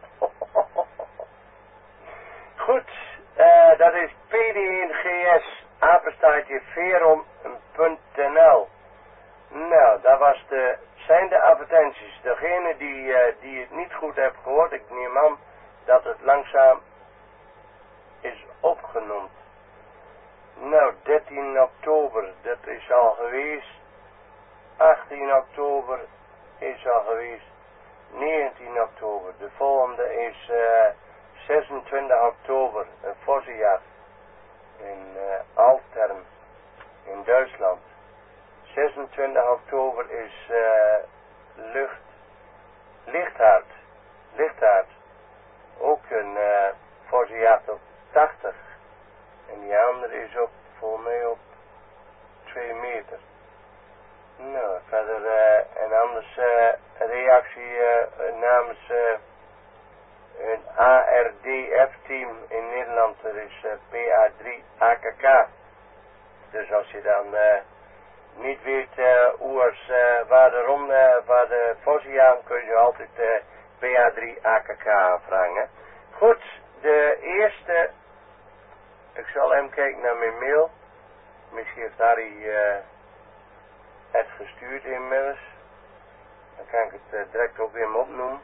Goed, uh, dat is P D één G S, apenstaartje veron punt n l. Nou, dat was de, zijn de advertenties. Degene die, uh, die het niet goed heeft gehoord, ik neem aan dat het langzaam is opgenoemd. Nou, dertien oktober, dat is al geweest. achttien oktober is al geweest. negentien oktober, de volgende is uh, zesentwintig oktober, een vossenjacht in uh, Altern in Duitsland. zesentwintig oktober is uh, lucht, lichthart, lichthart. Ook een uh, Fossi-jacht op tachtig. En die andere is op, volgens mij op twee meter. Nou, verder uh, en anders uh, een reactie uh, namens uh, een A R D F-team in Nederland. Er is uh, P A drie A K K. Dus als je dan uh, niet weet uh, hoe als, uh, waar de ronde, uh, waar de Fossi aan, kun je altijd uh, P A drie A K K aanvragen. Goed, de eerste, ik zal hem kijken naar mijn mail. Misschien heeft Harry uh, het gestuurd inmiddels. Dan kan ik het uh, direct ook weer opnoemen.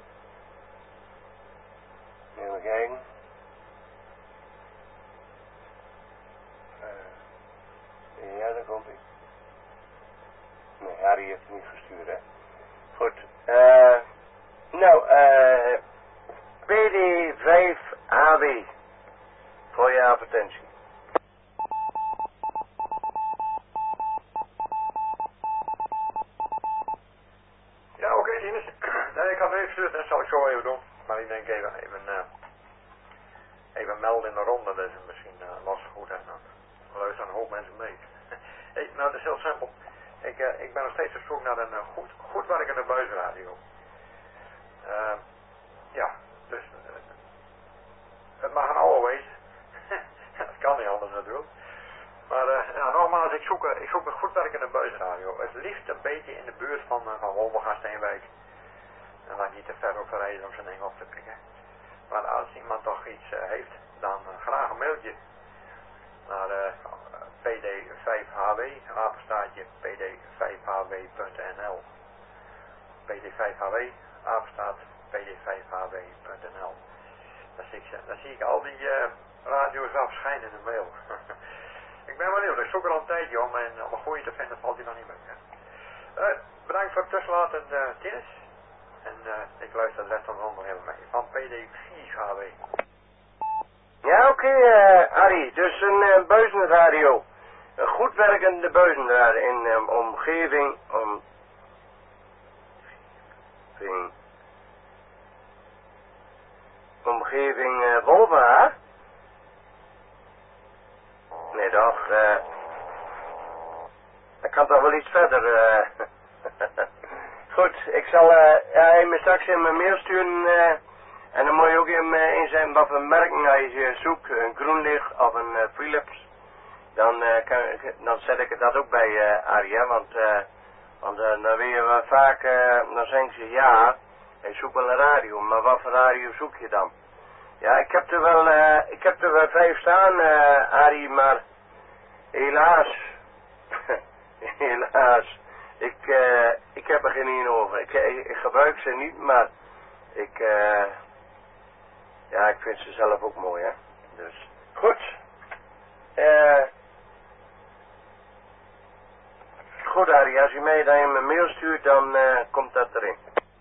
Even kijken. Uh, ja, daar komt hij. Nee, Harry heeft het niet gestuurd, hè. Goed. Uh, nou, eh... Uh, P D vijf H W. Voor je advertentie. Ja, oké, okay, Ines. Nee, ik had het even gestuurd, dat zal ik zo even doen. Maar ik denk even, even, uh, even melden in de ronde, dat is het misschien uh, los goed en dan luisteren een hoop mensen mee. Hey, nou, dat is heel simpel. Ik, uh, ik ben nog steeds op zoek naar een uh, goed, goed werkende buisradio. Uh, ja, dus uh, het mag een oude wezen. Dat kan niet anders natuurlijk. Maar uh, ja, nogmaals, ik zoek, uh, ik zoek een goed werkende buisradio. Het liefst een beetje in de buurt van, uh, van Wolvenga, Steenwijk. En laat niet te ver over rijden om zijn ding op te pikken. Maar als iemand toch iets uh, heeft, dan uh, graag een mailtje naar uh, P D vijf H W, apenstaartje P D vijf H W punt N L. P D vijf H W, apenstaart P D vijf H W punt N L. Dan zie ik, dan zie ik al die uh, radio's afschijnen in de mail. Ik ben benieuwd, ik zoek er al een tijdje om en om een goeie te vinden valt hij nog niet mee. Uh, bedankt voor het tussenlaten, uh, Tinnis. En uh, ik luister de rest van de ronde helemaal mee. Van P D vier H W. Ja, oké, okay, uh, Harry. Dus een uh, buizenradio. Een goed werkende buizenradio in de um, omgeving. Om... Omgeving... Omgeving uh, Wolvenga. Nee, toch. Uh, dat kan toch wel iets verder. Uh. Goed, ik zal uh, hem straks in mijn mail sturen. Uh, en dan moet je ook in, uh, in zijn wat voor merken als je zoekt. Een Groenlicht of een uh, Philips. Dan, uh, kan, dan zet ik dat ook bij uh, Arie. Want, uh, want uh, dan weet je vaak, uh, dan zeggen ze ja, ik zoek wel een radio. Maar wat voor radio zoek je dan? Ja, ik heb er wel, uh, ik heb er wel vijf staan, uh, Arie, maar helaas, helaas, ik, uh, ik heb er geen één over. Ik, ik, ik gebruik ze niet, maar ik, uh, ja, ik vind ze zelf ook mooi, hè. Dus, goed. Uh, goed, Arie, als u mij dan in mijn mail stuurt, dan uh, komt dat erin.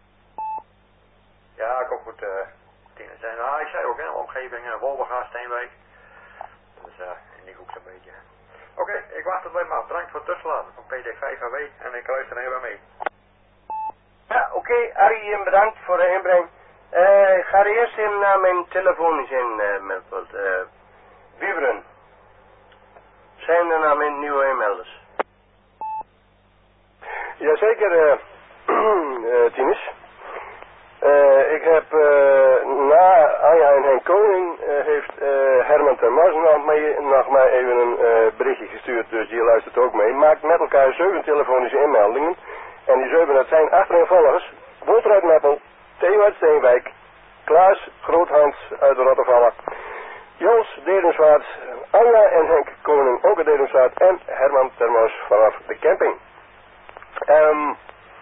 Ja, komt goed, uh. En nou, ik zei ook, hè, omgeving uh, Wolvenga, Steenwijk. Dus uh, in die hoek zo'n beetje. Oké, okay, ik wacht het bij me af. Bedankt voor het tussenlaten van P D vijf H W en ik luister er even mee. Ja, oké, okay, Arie, bedankt voor de inbreng. Uh, ik ga er eerst in naar mijn telefonisch in, uh, met wat, uh, Wieberen. Zijn er naar mijn nieuwe e-mailers? Jazeker, uh, uh, Tinus. Uh, ik heb uh, na Anja en Henk Koning uh, heeft uh, Herman Termas nog, mee, nog mij even een uh, berichtje gestuurd, dus die luistert ook mee. Maakt met elkaar zeven telefonische inmeldingen. En die zeven, dat zijn achtereenvolgers. Wolter uit Meppel, Theo uit Steenwijk, Klaas Groothans uit Rottervallen, Jos Dedenswaard, Anja en Henk Koning ook uit Dedenswaard en Herman Termas vanaf de camping. Um,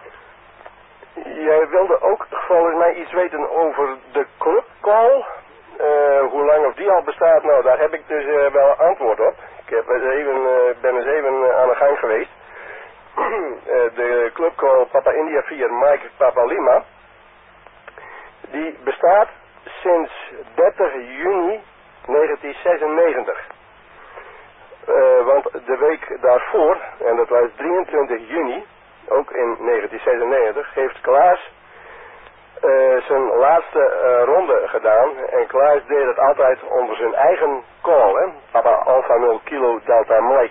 Jij wilde ook volgens mij iets weten over de clubcall. Uh, hoe lang of die al bestaat, nou daar heb ik dus uh, wel een antwoord op. Ik heb eens even, uh, ben eens even uh, aan de gang geweest. uh, de clubcall Papa India vier Mike Papa Lima. Die bestaat sinds dertig juni negentien zesennegentig. Uh, want de week daarvoor, en dat was drieëntwintig juni, ook in negentien zesennegentig, heeft Klaas uh, zijn laatste uh, ronde gedaan. En Klaas deed het altijd onder zijn eigen call, hè. Papa Alpha nul Kilo Delta Mike.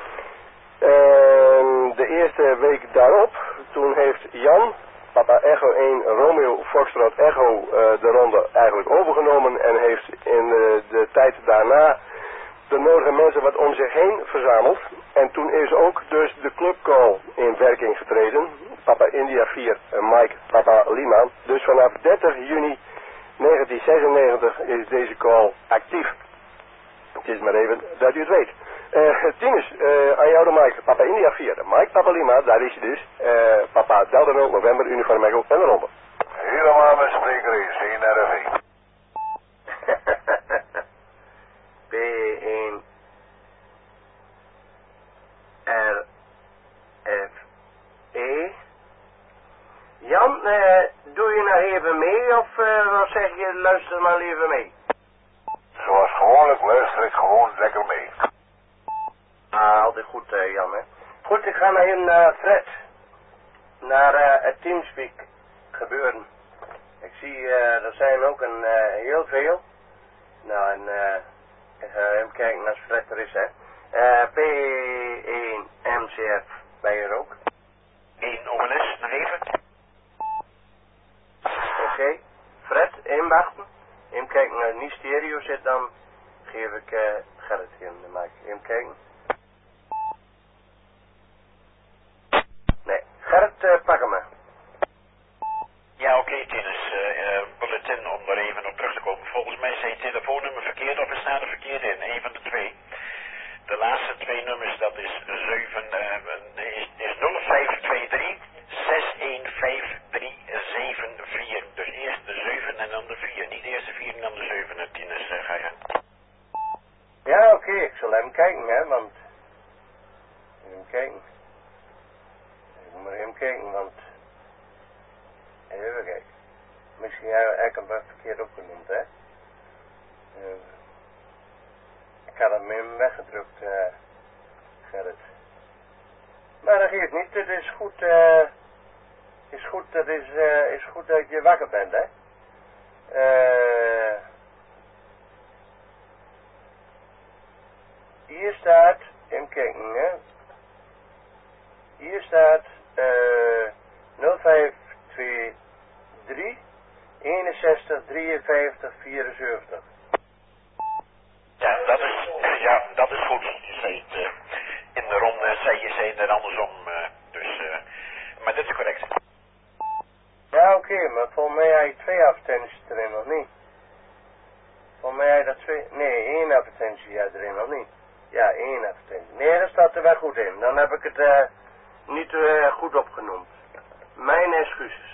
En de eerste week daarop, toen heeft Jan, Papa Echo één Romeo Foxtrot Echo, uh, de ronde eigenlijk overgenomen. En heeft in uh, de tijd daarna de nodige mensen wat om zich heen verzameld. En toen is ook dus de clubcall in werking getreden. Papa India vier, Mike, Papa Lima. Dus vanaf dertig juni negentien zesennegentig is deze call actief. Het is maar even dat u het weet. Uh, Tinus, uh, aan jou de Mike, Papa India vier, Mike, Papa Lima, daar is je dus. Uh, Papa Delta nul, November, Uniform Echo en de ronde. Helemaal met spreker is, C N R F één. B één R F E. Jan, uh, doe je nou even mee of uh, wat zeg je, luister maar even mee? Zoals gewoonlijk luister ik gewoon lekker mee. Ah, altijd goed uh, Jan, hè. Goed, ik ga naar in uh, Fred. Naar uh, het Teamspeak gebeuren. Ik zie, uh, er zijn ook een uh, heel veel. Nou, en uh, ik ga even kijken als Fred er is, hè. Uh, P één M C F, ben je er ook? één O L S, nog even. Oké, okay. Fred, inwachten. Even kijken naar niet stereo zit, dan geef ik uh, Gerrit in de mic. Even kijken. Nee, Gerrit, uh, pak hem maar. Ja, oké, okay, Tinus. Uh, uh, bulletin om er even op terug te komen. Volgens mij is je telefoonnummer verkeerd of er staat er verkeerd in. Een van de twee. De laatste twee nummers, dat is zeven, uh, is, is nul vijf twee drie zes een vijf drie zeven vier. Dus eerst de zeven en dan de vier. Niet eerst de vier en dan de zeven, Tinus, uh, ga je. Ja, oké, okay, ik zal even kijken, hè, want... Even kijken. Ik moet even kijken, want... Even kijken. Misschien heb ik hem wat verkeerd opgenoemd, hè. Uh, ik had hem even weggedrukt, uh, Gerrit. Maar dat geeft niet, het is goed, uh, is goed, dat is, uh, is goed dat je wakker bent, hè. Uh, hier staat, even kijken, hè. Hier staat, uh, nul vijf twee drie eenenzestig drieënvijftig vierenzeventig. Ja, dat is, ja, dat is goed. Je zei het, uh, in de ronde zei je, zei het net andersom, uh, dus, uh, maar dit is correct. Ja, oké, okay, maar volgens mij had je twee advertenties erin, nog niet? Volgens mij had je dat twee, nee, één advertentie had erin, nog niet? Ja, één advertentie. Nee, dat staat er wel goed in. Dan heb ik het uh, niet uh, goed opgenoemd. Mijn excuses.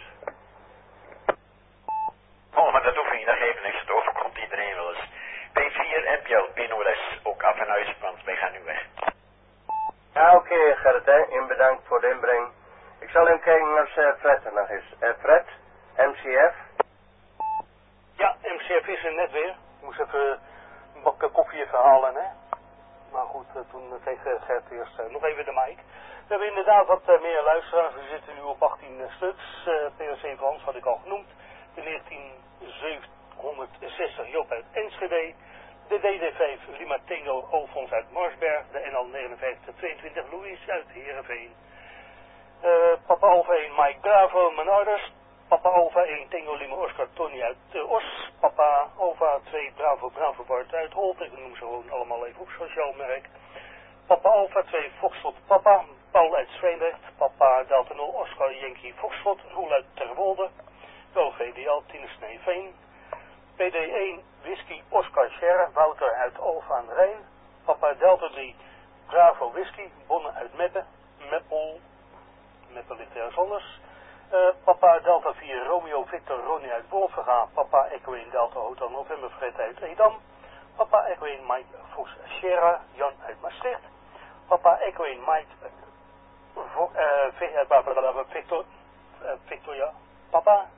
Oh, maar dat hoef je niet, dat geeft niks. Het overkomt iedereen wel eens. P vier, M P L, P N O S, ook af en uit, want wij gaan nu weg. Ja, oké, okay, Gerrit, hè. En bedankt voor de inbreng. Ik zal even kijken als uh, Fred er nog is. Uh, Fred, M C F. Ja, M C F is er net weer. Ik moest even een bak koffie even halen, hè. Maar goed, uh, toen kreeg uh, Gert eerst uh, nog even de mic. We hebben inderdaad wat uh, meer luisteraars. We zitten nu op achttien uh, stuks. Uh, P R C Frans had ik al genoemd. De negentien zevenhonderdzestig Joop uit Enschede. De D D vijf Lima Tango Alfons uit Marsberg. De N L negenenvijftig tweeëntwintig Louis uit Heerenveen. Uh, Papa Alpha één Mike Bravo, mijn ouders. Papa Alpha één Tango Lima Oscar Tony uit uh, Os. Papa Alpha twee Bravo Bravo Bart uit Holt. Ik noem ze gewoon allemaal even op sociaal merk. Papa Alpha twee Foxtrot Papa. Paul uit Zwijndrecht. Papa Delta nul Oscar Yankee Foxtrot. Roel uit Terwolde. L V D L Tinus Neeveen. P D één Whisky Oscar Sierra. Wouter uit Alphen aan de Rijn. Papa Delta drie Bravo Whisky. Bonne uit Meppen. Meppel. Meppel ligt ergens anders. Uh, Papa Delta vier Romeo Victor Ronnie uit Wolvenga. Papa Echo één Delta Hotel November Fred uit Edam. Papa Echo één Mike Fox Sierra Jan uit Maastricht. Papa Echo één Mike uh, uh, Victor uh, Victoria Papa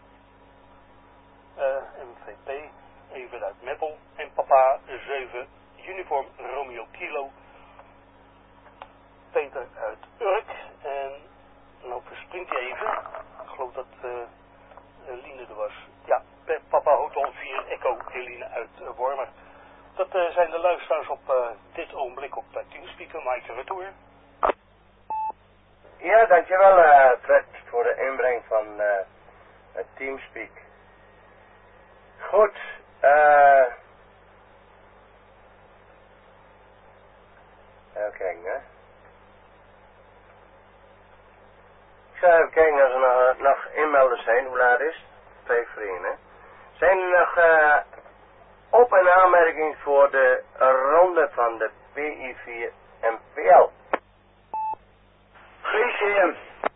uh, M V P even uit Meppel. En Papa zeven Uniform Romeo Kilo Peter uit Urk. En nou verspringt hij even. Ik geloof dat uh, uh, Line er was. Ja, Papa Hotel vier Echo Eline uit uh, Wormer. Dat uh, zijn de luisteraars op uh, dit ogenblik op uh, Teamspeaker. Mike Retour. Ja, dankjewel uh, Fred voor de inbreng van uh, het Teamspeak. Goed, eh... Uh, even kijken, hè. Ik ga even kijken of er nog, nog inmelders zijn. Hoe laat is het? Vijf voor één, hè. Zijn er nog uh, op- en aanmerkingen voor de ronde van de P I vier M P L? G C M.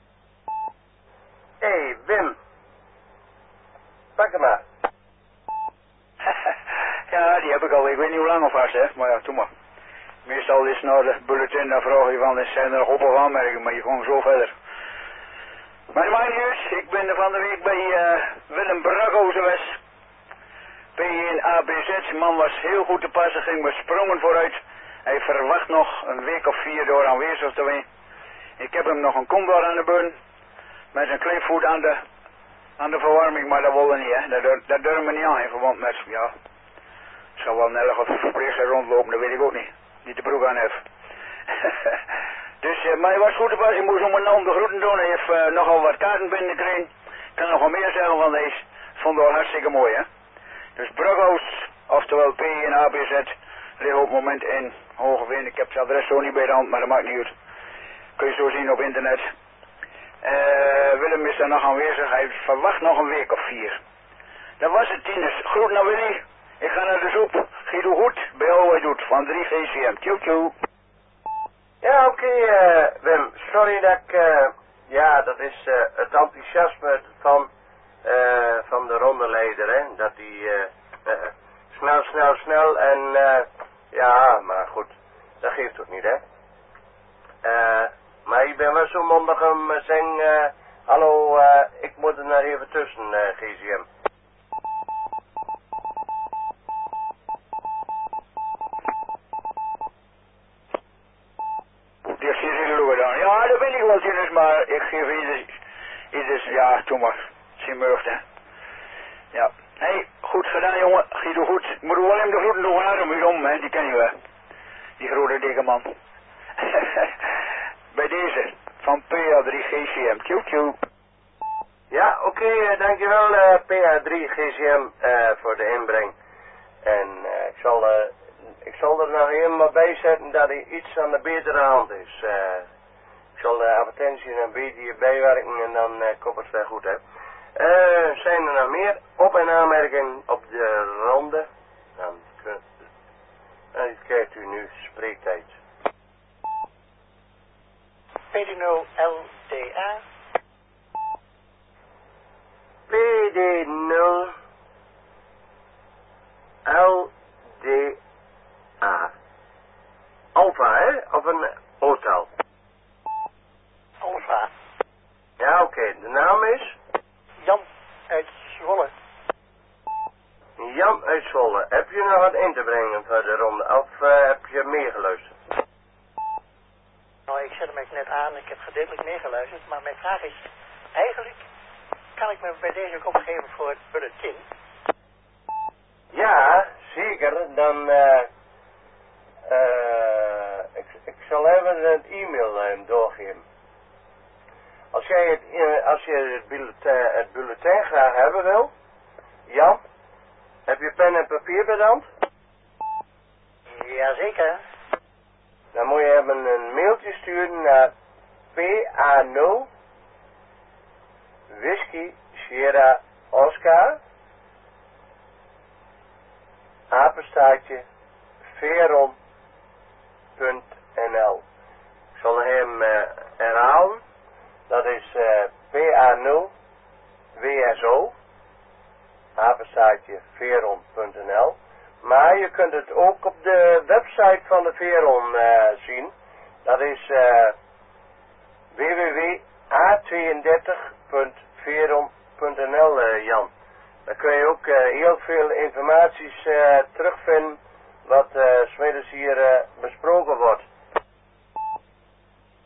Hé, hey, Wim. Pak hem maar. Ja, die heb ik al, ik weet niet hoe lang alvast, hè. Maar ja, doe maar. Meestal is naar de bulletin, dan vraag je van, zijn er nog op- of aanmerkingen, maar je gewoon zo verder. Maar dat maakt niet uit, ik ben er van de week bij uh, Willem Brakhozeles. P één A B Z, man was heel goed te passen, ging met sprongen vooruit. Hij verwacht nog een week of vier door aanwezig te zijn. Ik heb hem nog een combo aan de beun, met zijn kleefvoet aan de, aan de verwarming, maar dat wilde niet, hè. Dat, dat, dat durven we niet aan in verband met, ja. Het zal wel nergens of verpleegster rondlopen, dat weet ik ook niet. Die de broek aan heeft. Dus, uh, maar hij was goed te pas. Ik moest om een naam de groeten doen. Hij heeft uh, nogal wat kaarten binnengekregen. Ik kan nog wel meer zeggen van deze. Vond het wel hartstikke mooi, hè. Dus Brughouse, oftewel P en A B Z, liggen op het moment in Hogeveen. Ik heb het adres zo niet bij de hand, maar dat maakt niet uit. Kun je zo zien op internet. Uh, Willem is daar nog aanwezig. Hij verwacht nog een week of vier. Dat was het, tieners. Groet naar Willy. Ik ga naar de soep. Guido goed. Bij al wat doet. Van drie G C M. Tjoe tjoe. Ja, oké, okay, uh, Wim. Sorry dat ik... Uh, ja, dat is uh, het enthousiasme van, uh, van de rondeleider, hè. Dat die uh, uh, snel, snel, snel en... Uh, ja, maar goed. Dat geeft ook niet, hè. Uh, maar ik ben wel zo mondig om uh, zeggen... Uh, hallo, uh, ik moet er nog even tussen, uh, G C M. Die is hier gedaan. Ja, dat ben ik wel, Tinus, maar ik geef ieders, ieders, ja, doe maar. Zijn meugd, hè. Ja. Hé, hey, goed gedaan, jongen. Guido goed. Ik moet wel hem de groeten doen naar hem om, hè. Die ken je wel. Die grote dikke man. Bij deze, van P A drie G C M. Tjoe tjoe. Ja, oké, okay, uh, dankjewel uh, P A drie G C M uh, voor de inbreng. En uh, ik zal... Uh, Ik zal er nog helemaal bij zetten dat hij iets aan de betere hand is. Uh, ik zal de advertentie een beetje bijwerken en dan uh, komt het wel goed, hè. Uh, zijn er nog meer op- en aanmerkingen op de ronde? Dan, kun, dan krijgt u nu spreektijd. P D nul L D A. P D nul L D A. Alpha, hè? Of een hotel? Alpha. Ja, oké. Okay. De naam is? Jan uit Zwolle. Jan uit Zwolle. Heb je nog wat in te brengen voor de ronde? Of uh, heb je meegeluisterd? Nou, ik zet hem net aan. Ik heb gedeeltelijk meegeluisterd. Maar mijn vraag is, eigenlijk kan ik me bij deze ook opgeven voor het bulletin? Ja, zeker. Dan... Uh, Uh, ik, ik zal even het e-mail uh, doorgeven. Als jij het, uh, als je het bulletin, het bulletin graag hebben wil, Jan, heb je pen en papier bij de hand? Jazeker. Dan moet je hebben een mailtje sturen naar P A nul Whisky Sierra Oscar apenstaartje Veron. .nl. Ik zal hem uh, herhalen. Dat is uh, P A nul W S O apenstaartje Veron punt n l. Maar je kunt het ook op de website van de Veron uh, zien. Dat is uh, w w w punt a tweeëndertig punt veron punt n l, uh, Jan. Daar kun je ook uh, heel veel informaties uh, terugvinden wat uh, 's middags hier uh, besproken wordt.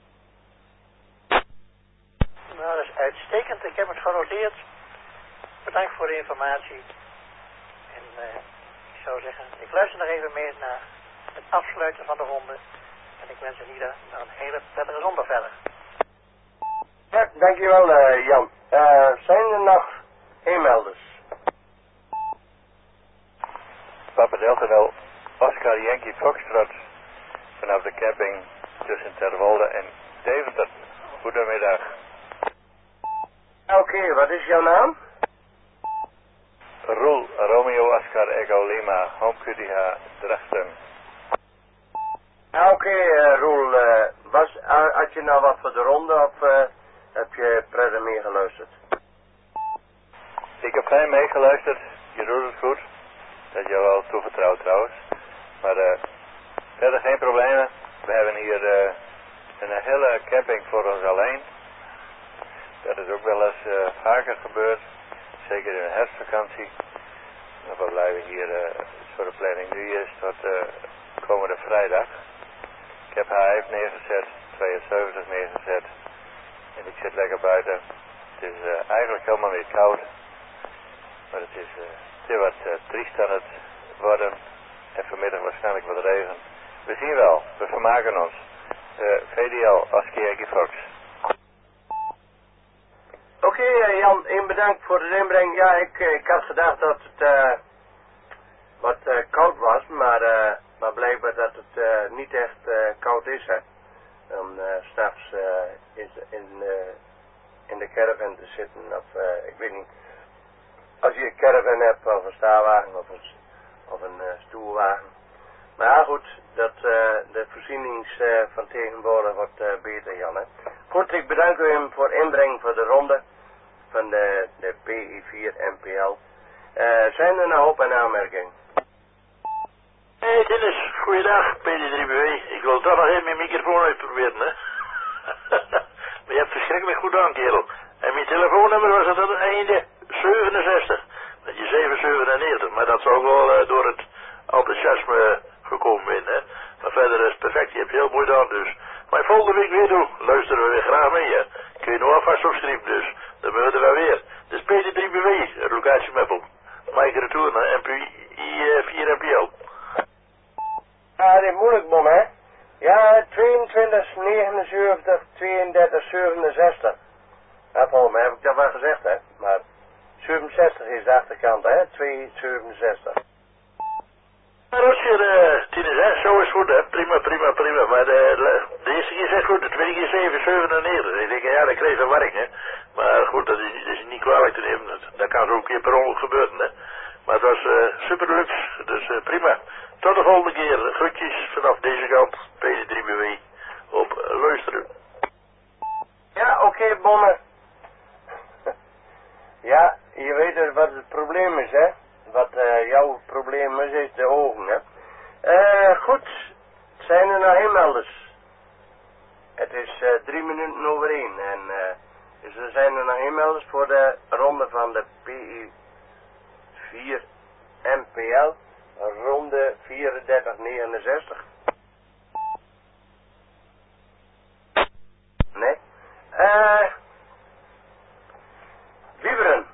Uitstekend, ik heb het genoteerd. Bedankt voor de informatie. En uh, ik zou zeggen, ik luister nog even mee naar het afsluiten van de ronde. En ik wens ieder nog een hele prettige zondag verder. Ja, dankjewel uh, Jan. Uh, zijn er nog e-melders? Papa Delta Oscar Yankee Foxtrot vanaf de camping tussen Terwolde en Deventer. Goedemiddag. Oké, okay, wat is jouw naam? Roel Romeo Oscar Echo Lima, Home Q T H Drachten. Oké okay, uh, Roel, uh, was, uh, had je nou wat voor de ronde of uh, heb je prettig meegeluisterd? Ik heb geen meegeluisterd, je doet het goed. Dat is jou wel toevertrouwd trouwens. Maar uh, verder geen problemen. We hebben hier uh, een hele camping voor ons alleen. Dat is ook wel eens uh, vaker gebeurd. Zeker in de herfstvakantie. En we blijven hier, uh, zoals de planning nu is, tot uh, komende vrijdag. Ik heb H vijf neergezet, tweeënzeventig neergezet. En ik zit lekker buiten. Het is uh, eigenlijk helemaal niet koud. Maar het is, uh, het is wat uh, triest aan het worden. En vanmiddag waarschijnlijk wat regen. We zien wel, we vermaken ons. Uh, V D L, Oscar Yankee Fox. Oké okay, uh, Jan, één bedankt voor de inbreng. Ja, ik, ik had gedacht dat het uh, wat uh, koud was, maar, uh, maar blijkbaar dat het uh, niet echt uh, koud is, hè. Om uh, s'nachts uh, in, in, uh, in de caravan te zitten, of uh, ik weet niet. Als je een caravan hebt, of een staanwagen, of een, of een uh, stoelwagen. Maar ja, goed, dat, uh, de voorzienings uh, van tegenwoordig wordt uh, beter, Jan, hè. Goed, ik bedank u voor inbreng voor de ronde van de, de P I vier M P L. Uh, zijn er nog op- en aanmerkingen? Hey Dennis, goeiedag, P D drie B W. Ik wil toch nog even mijn microfoon uitproberen, hè. Maar je hebt verschrikkelijk goed aan, kerel. En mijn telefoonnummer was het aan het einde zevenenzestig. Dat je zevenhonderdzevenennegentig, maar dat zou wel uh, door het enthousiasme gekomen zijn, hè. Maar verder is het perfect, je hebt heel mooi gedaan dus. Maar volgende week weer doen, luisteren we weer graag mee, hè. Kun je nog alvast opschrijven dus. Dan moeten we er weer. Dus P D drie B W, locatie Meppel. Mike Retour naar M P I vier M P L. Ja, dit is moeilijk, Bon, hè? Ja, tweeëntwintig negenenzeventig tweeëndertig zevenenzestig. Ja, volgens mij heb ik dat wel gezegd, hè? Maar zevenenzestig is de achterkant, hè? tweehonderdzevenenzestig. Maar als je de tien is, zo is goed, hè? Prima, prima, prima. Maar de, de eerste keer is echt goed, de tweede keer zeven zevenennegentig. Ik denk, ja, dat kreeg een warring, hè? Maar goed, dat is, dat is niet kwalijk te nemen. Dat, dat kan zo een keer per ongeluk gebeuren, hè? Maar het was uh, super luxe, dus uh, prima. Tot de volgende keer. Groetjes vanaf deze kant, P D drie B W, op luisteren. Ja, oké, okay, Bonne. Ja, je weet dus wat het probleem is, hè? Wat uh, jouw probleem is, is de ogen, hè? Uh, goed, zijn er nog inmelders? Het is uh, drie minuten over één en uh, dus er zijn er nog inmelders voor de ronde van de P I vier M P L, ronde vierendertig negenenzestig. Nee? Eh... Uh, Wieberen.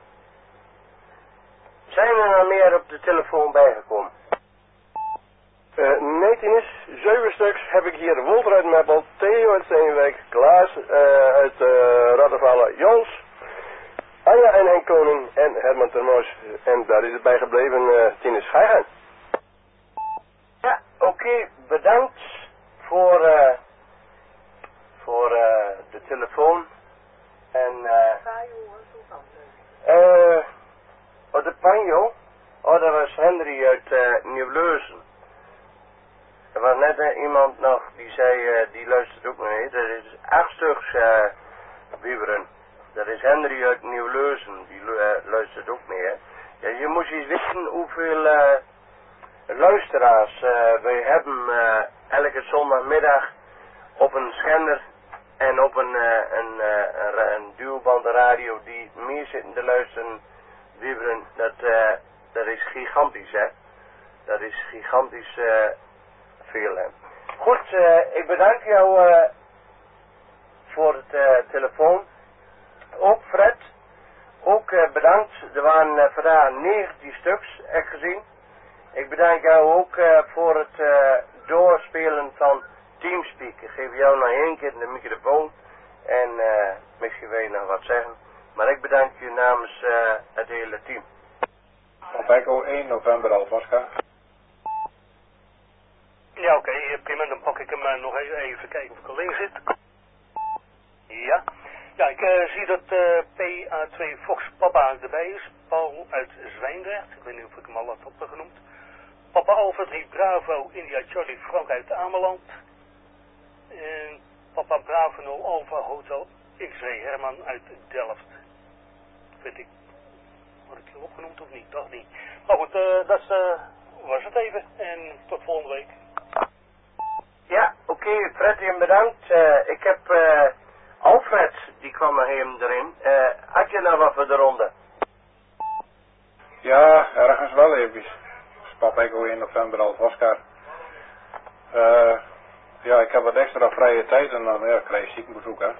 Zijn er nog meer op de telefoon bijgekomen? Uh, nee, Tinus, zeven stuks heb ik hier. Wolter uit Meppel, Theo uit Steenwijk, Klaas uh, uit uh, Rottervallen, Jons, Anja en Henk Koning en Herman Termoos. En daar is het bij gebleven, uh, Tinus. Ga je gaan? Ja, oké, okay, bedankt voor, uh, voor uh, de telefoon. En eh... Uh, uh, oh, de Panjo? Oh, dat was Henry uit uh, Nieuw-Leuzen. Er was net uh, iemand nog die zei, uh, die luistert ook mee. Dat is acht stuks, uh, Wieberen. Dat is Henry uit Nieuw-Leuzen, die uh, luistert ook mee, hè. Ja, je moet eens weten hoeveel uh, luisteraars uh, wij hebben uh, elke zondagmiddag op een schender en op een, uh, een, uh, een, een duwbandradio die meer zitten te luisteren, Wieberen. Dat, uh, dat is gigantisch, hè. Dat is gigantisch uh, veel, hè. Goed, uh, ik bedank jou uh, voor het uh, telefoon. ook Fred, ook uh, bedankt. Er waren uh, vandaag negentien stuks, heb ik gezien. Ik bedank jou ook uh, voor het uh, doorspelen van Teamspeak. Ik geef jou nog één keer de microfoon en uh, misschien wil je nog wat zeggen. Maar ik bedank je namens uh, het hele team. Op Echo één november Alvasca. Ja, oké, okay, prima. Dan pak ik hem uh, nog even, even kijken of ik alleen zit. Ja. Ja, ik uh, zie dat uh, P A twee Fox Papa erbij is. Paul uit Zwijndrecht. Ik weet niet of ik hem al had opgenoemd. Papa Alpha drie Bravo India Charlie Frank uit Ameland. En Papa Bravo nul Alpha Hotel X-Ray Herman uit Delft. Weet ik. Word ik hier opgenoemd of niet? Dacht niet. Maar goed, uh, dat uh, was het even. En tot volgende week. Ja, oké, okay, Fred, en bedankt. Uh, ik heb uh, Alfred, die kwam nog even erin. Uh, had je nou wat voor de ronde? Ja, ergens wel even. Pap Echo één november Alvasca. Uh, ja, ik heb wat extra vrije tijd en dan ja, krijg je ziekenbezoek, hè.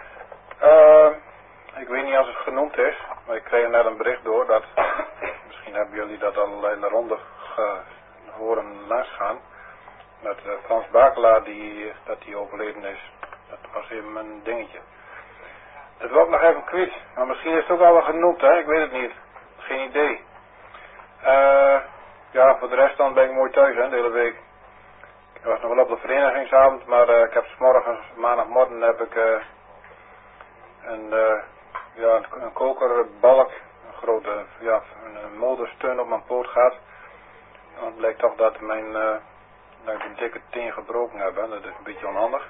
Uh, ik weet niet als het genoemd is, maar ik kreeg net een bericht door dat, misschien hebben jullie dat al in de ronde ge, horen langsgaan, met uh, Frans Bakelaar die, dat die overleden is. Dat was even een dingetje. Het wordt nog even kwijt, maar misschien is het ook al wel genoemd, hè, ik weet het niet. Geen idee. Uh, ja, voor de rest dan ben ik mooi thuis, hè, de hele week. Ik was nog wel op de verenigingsavond, maar uh, ik heb 's morgens, maandagmorgen heb ik uh, een, uh, ja, een, een kokerbalk, een grote, ja, een, een modersteun op mijn poot gehad. En het bleek toch dat mijn, uh, dat ik een dikke teen gebroken heb, hè. Dat is een beetje onhandig.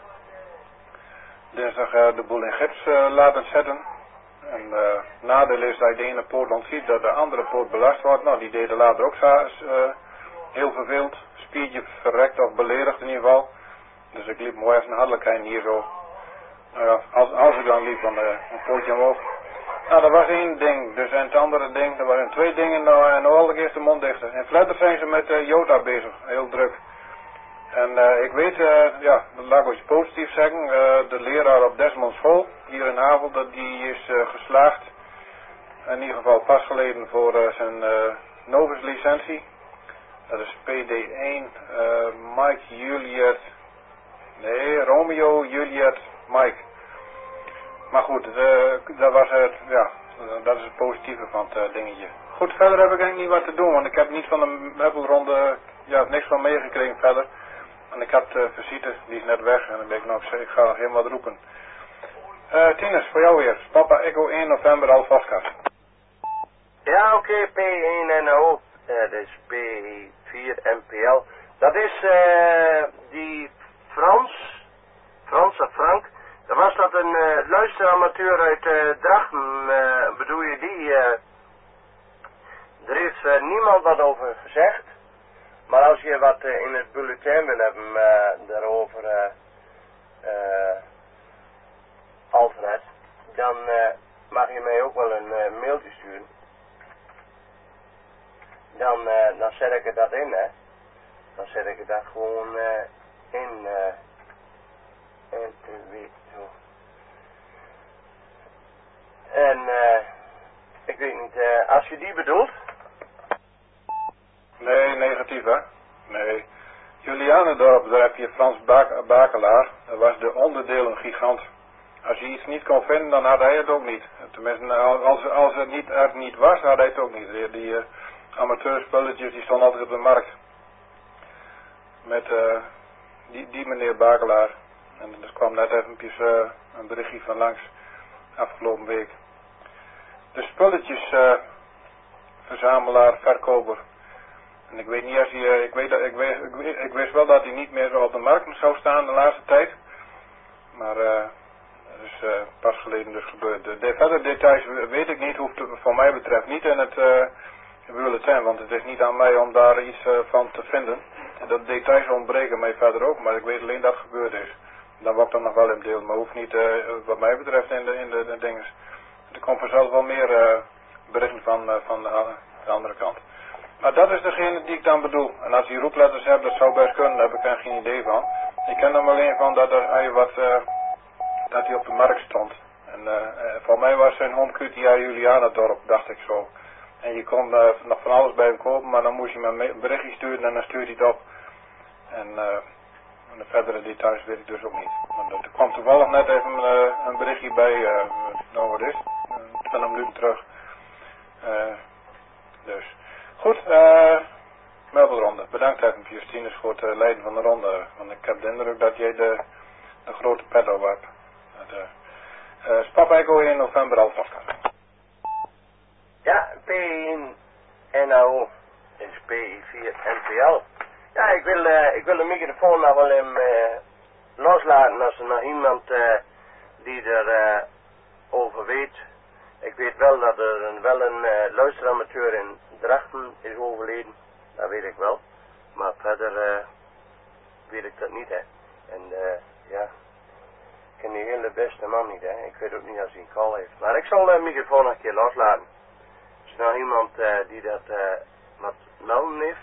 Dinsdag uh, de boel in gips uh, laten zetten. En uh, nadeel is dat je de ene poot ontziet, dat de andere poot belast wordt. Nou, die deden later ook uh, heel verveeld. Spiertje verrekt of beledigd in ieder geval. Dus ik liep mooi als een hartelijkheid hier zo. Nou ja, als, als ik dan liep, dan uh, een pootje omhoog. Nou, dat was één ding. Dus en het andere ding, er waren twee dingen. Nou, en nou al eerst de mond dichter. In Vletter zijn ze met uh, Jota bezig, heel druk. En uh, ik weet, uh, ja, dat laat ik iets positiefs zeggen. Uh, de leraar op Desmond School, hier in Havel, dat die is uh, geslaagd. In ieder geval pas geleden voor uh, zijn uh, Novus licentie. Dat is P D één, uh, Mike Juliet, nee, Romeo Juliet Mike. Maar goed, uh, dat was het, ja, dat is het positieve van het uh, dingetje. Goed, verder heb ik eigenlijk niet wat te doen, want ik heb niet van de meubelronde, ja, niks van meegekregen verder. En ik had uh, visite, die is net weg en dan denk ik nog, ik ga nog helemaal wat roepen. Uh, Tinus, voor jou weer. Papa Echo één november Alvasca. Ja, oké, okay, P één N O, uh, dat is P vier M P L. Dat is uh, die Frans, Frans of Frank. Dat was dat een uh, luisteramateur uit uh, Drachten, uh, bedoel je die? Uh, er is uh, niemand wat over gezegd. Maar als je wat uh, in het bulletin wil hebben uh, daarover, uh, uh, Alfred, dan uh, mag je mij ook wel een uh, mailtje sturen. Dan, uh, dan zet ik er dat in, hè. Dan zet ik er dat gewoon uh, in. Uh, en weet zo. En uh, ik weet niet, uh, als je die bedoelt. Nee, negatief hè. Nee. Julianendorp, daar heb je Frans Bak Bakelaar. Dat was de onderdelen gigant. Als je iets niet kon vinden, dan had hij het ook niet. Tenminste, als, als het niet, er niet was, had hij het ook niet. Die, die uh, amateurspulletjes, die stonden altijd op de markt. Met uh, die, die meneer Bakelaar. En er kwam net eventjes uh, een berichtje van langs, afgelopen week. De spulletjes uh, verzamelaar, verkoper. En ik weet niet als hij, ik weet dat, ik weet, ik, weet, ik wist wel dat hij niet meer zo op de markt zou staan de laatste tijd. Maar uh, dat is uh, pas geleden dus gebeurd. De, de verder details weet ik niet, hoeft voor mij betreft niet in het uh, bulletin, want het is niet aan mij om daar iets uh, van te vinden. En dat details ontbreken mij verder ook, maar ik weet alleen dat het gebeurd is. Dan wordt dat nog wel in deel, maar hoeft niet uh, wat mij betreft in de, in de, de dingen. Er komt vanzelf wel meer uh, berichten van, uh, van de, de andere kant. Maar dat is degene die ik dan bedoel. En als hij roepletters hebt, dat zou best kunnen, daar heb ik er geen idee van. Ik ken hem alleen van dat er, hij wat, uh, dat hij op de markt stond. En uh, voor mij was zijn home Q T A Julianadorp, dacht ik zo. En je kon uh, nog van alles bij hem kopen, maar dan moest je me een berichtje sturen en dan stuurde hij het op. En uh, de verdere details weet ik dus ook niet. Maar er kwam toevallig net even uh, een berichtje bij, uh, nou wat is het, uh, twintig minuten terug. Uh, dus, goed, uh, meldronde. Bedankt even Justinus voor het uh, leiden van de ronde. Want ik heb de indruk dat jij de, de grote pet op hebt. De, uh, Spap Echo in november al vastgaan. Ja, P één N A O is P vier N P L. Ja, ik wil, uh, ik wil de microfoon nog wel hem uh, loslaten als er nog iemand uh, die er uh, over weet. Ik weet wel dat er een, wel een uh, luisteramateur in Drachten is overleden. Dat weet ik wel. Maar verder uh, weet ik dat niet, hè. En uh, ja, ik ken die hele beste man niet, hè. Ik weet ook niet als hij een call heeft. Maar ik zal de microfoon nog een keer loslaten. Is er nog iemand uh, die dat uh, wat melden heeft?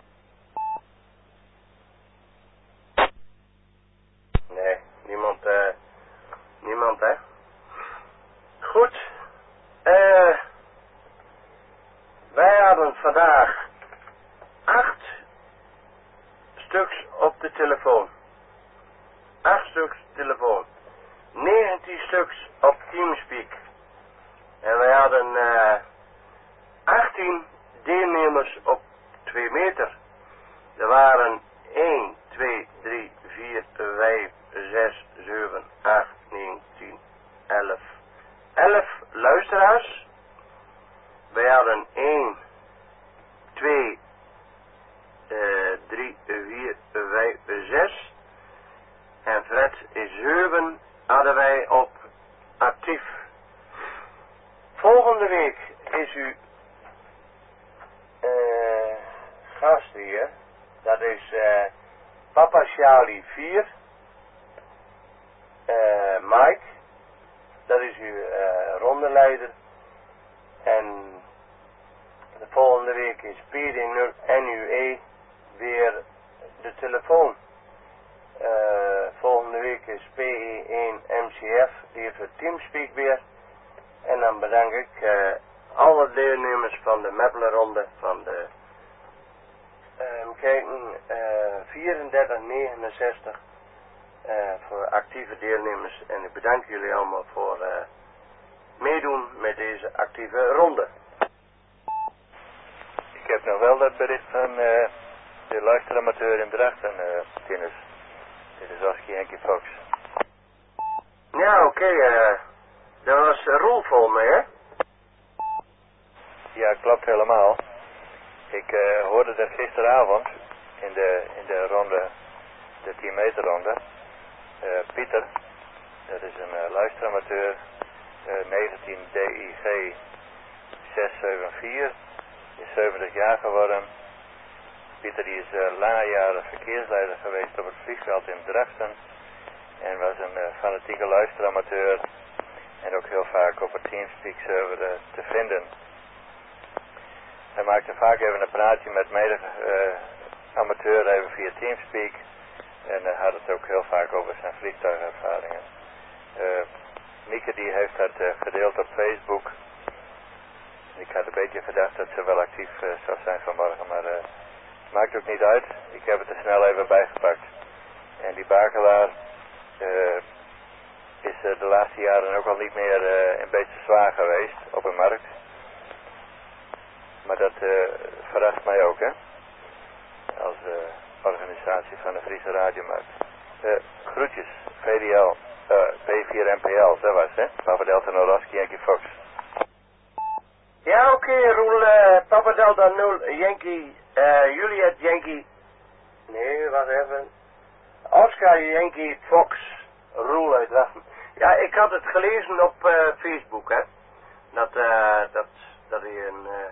Nee, niemand, uh, niemand, hè. Goed. Uh, wij hadden vandaag acht stuks op de telefoon. Acht stuks telefoon. negentien stuks op Teamspeak. En wij hadden uh, achttien deelnemers op twee meter. Er waren één, twee, drie, vier, vijf, zes, zeven, acht, negen, tien, elf. elf luisteraars. Wij hadden één, twee, drie, vier, vijf, zes. En Fred is zeven hadden wij op actief. Volgende week is u uh, gast hier. Dat is uh, Papa Charlie vier. Uh, Mike. Dat is uw uh, rondeleider. En de volgende week is P D nul N U E weer de telefoon. Uh, volgende week is P E één M C F, die heeft het Teamspeak weer. En dan bedank ik uh, alle deelnemers van de Meppeler-ronde van de uh, kijken, uh, vierendertig negenenzestig uh, voor actieve deelnemers. En ik bedank jullie allemaal voor uh, meedoen met deze actieve ronde. Ik heb nog wel dat bericht van uh, de luisteramateur in Drachten, uh, Tinus. Dit is Oski Henkie Fox. Ja, oké, okay, uh, dat was uh, Roel voor me, hè? Ja, klopt helemaal. Ik uh, hoorde dat gisteravond in de, in de ronde, de tien meter ronde. Uh, Pieter, dat is een uh, luisteramateur, uh, negentien D I G zes zeven vier, is zeventig jaar geworden. Pieter die is uh, lange jaren verkeersleider geweest op het vliegveld in Drachten. En was een uh, fanatieke luisteramateur. En ook heel vaak op het Teamspeak server uh, te vinden. Hij maakte vaak even een praatje met mede uh, amateur even via Teamspeak. En uh, had het ook heel vaak over zijn vliegtuigervaringen. Uh, Mieke die heeft dat uh, gedeeld op Facebook. Ik had een beetje gedacht dat ze wel actief uh, zou zijn vanmorgen, maar uh, maakt ook niet uit. Ik heb het er snel even bijgepakt. En die bakelaar uh, is uh, de laatste jaren ook al niet meer uh, een beetje zwaar geweest op een markt. Maar dat uh, verrast mij ook, hè. Als uh, organisatie van de Friese Radiomarkt. Uh, groetjes, V D L, uh, P vier N P L, dat was, hè. Papa Delta Noroski Yankee Fox. Ja, oké, okay, Roel, uh, Papa Delta nul, Yankee, uh, Juliet Yankee, nee, wacht even, Oscar Yankee Fox, Roel uit Drachten. Ja, ik had het gelezen op uh, Facebook, hè, dat, uh, dat, dat hij een, uh,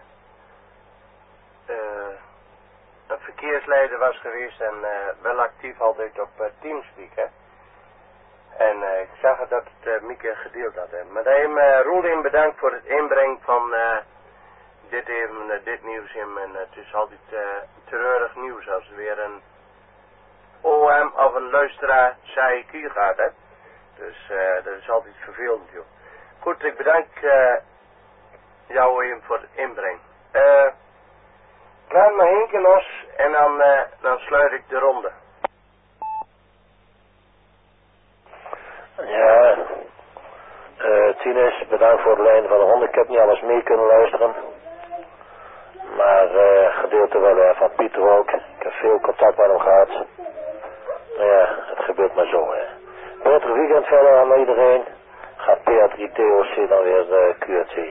uh, een verkeersleider was geweest en uh, wel actief altijd op uh, Teamspeak, hè. En uh, ik zag dat het uh, Mieke gedeeld had. Hè. Maar hij uh, Roel in bedankt voor het inbrengen van uh, dit, even, uh, dit nieuws in. En uh, het is altijd uh, treurig nieuws als er weer een O M of een luisteraar saaie kiel gaat. Hè. Dus uh, dat is altijd vervelend, joh. Goed, ik bedank uh, jou even voor het inbreng. Uh, Laat maar één keer los en dan, uh, dan sluit ik de ronde. Ja, uh, Tinus, bedankt voor de lijn van de ronde. Ik heb niet alles mee kunnen luisteren. Maar uh, gedeelte wel uh, van Pieter ook. Ik heb veel contact met hem gehad. Nou ja, het gebeurt maar zo, hè. Prettig weekend verder aan iedereen. Gaat P A drie T O C dan weer uh, Q R T.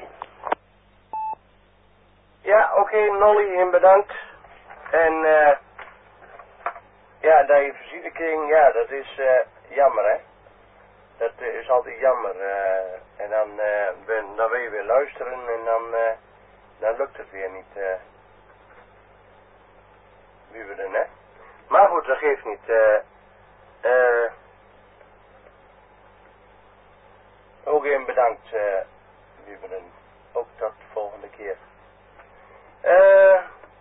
Ja, oké, okay, Nolly, en bedankt. En uh, ja, dat je visite kreeg, ja, dat is uh, jammer, hè. Dat uh, is altijd jammer. Uh, en dan, uh, ben, dan wil je weer luisteren en dan, uh, dan lukt het weer niet. Uh, wie we dan, hè. Maar goed, dat geeft niet. Uh, uh, ook even bedankt, uh, wie we dan. Ook tot de volgende keer. Uh,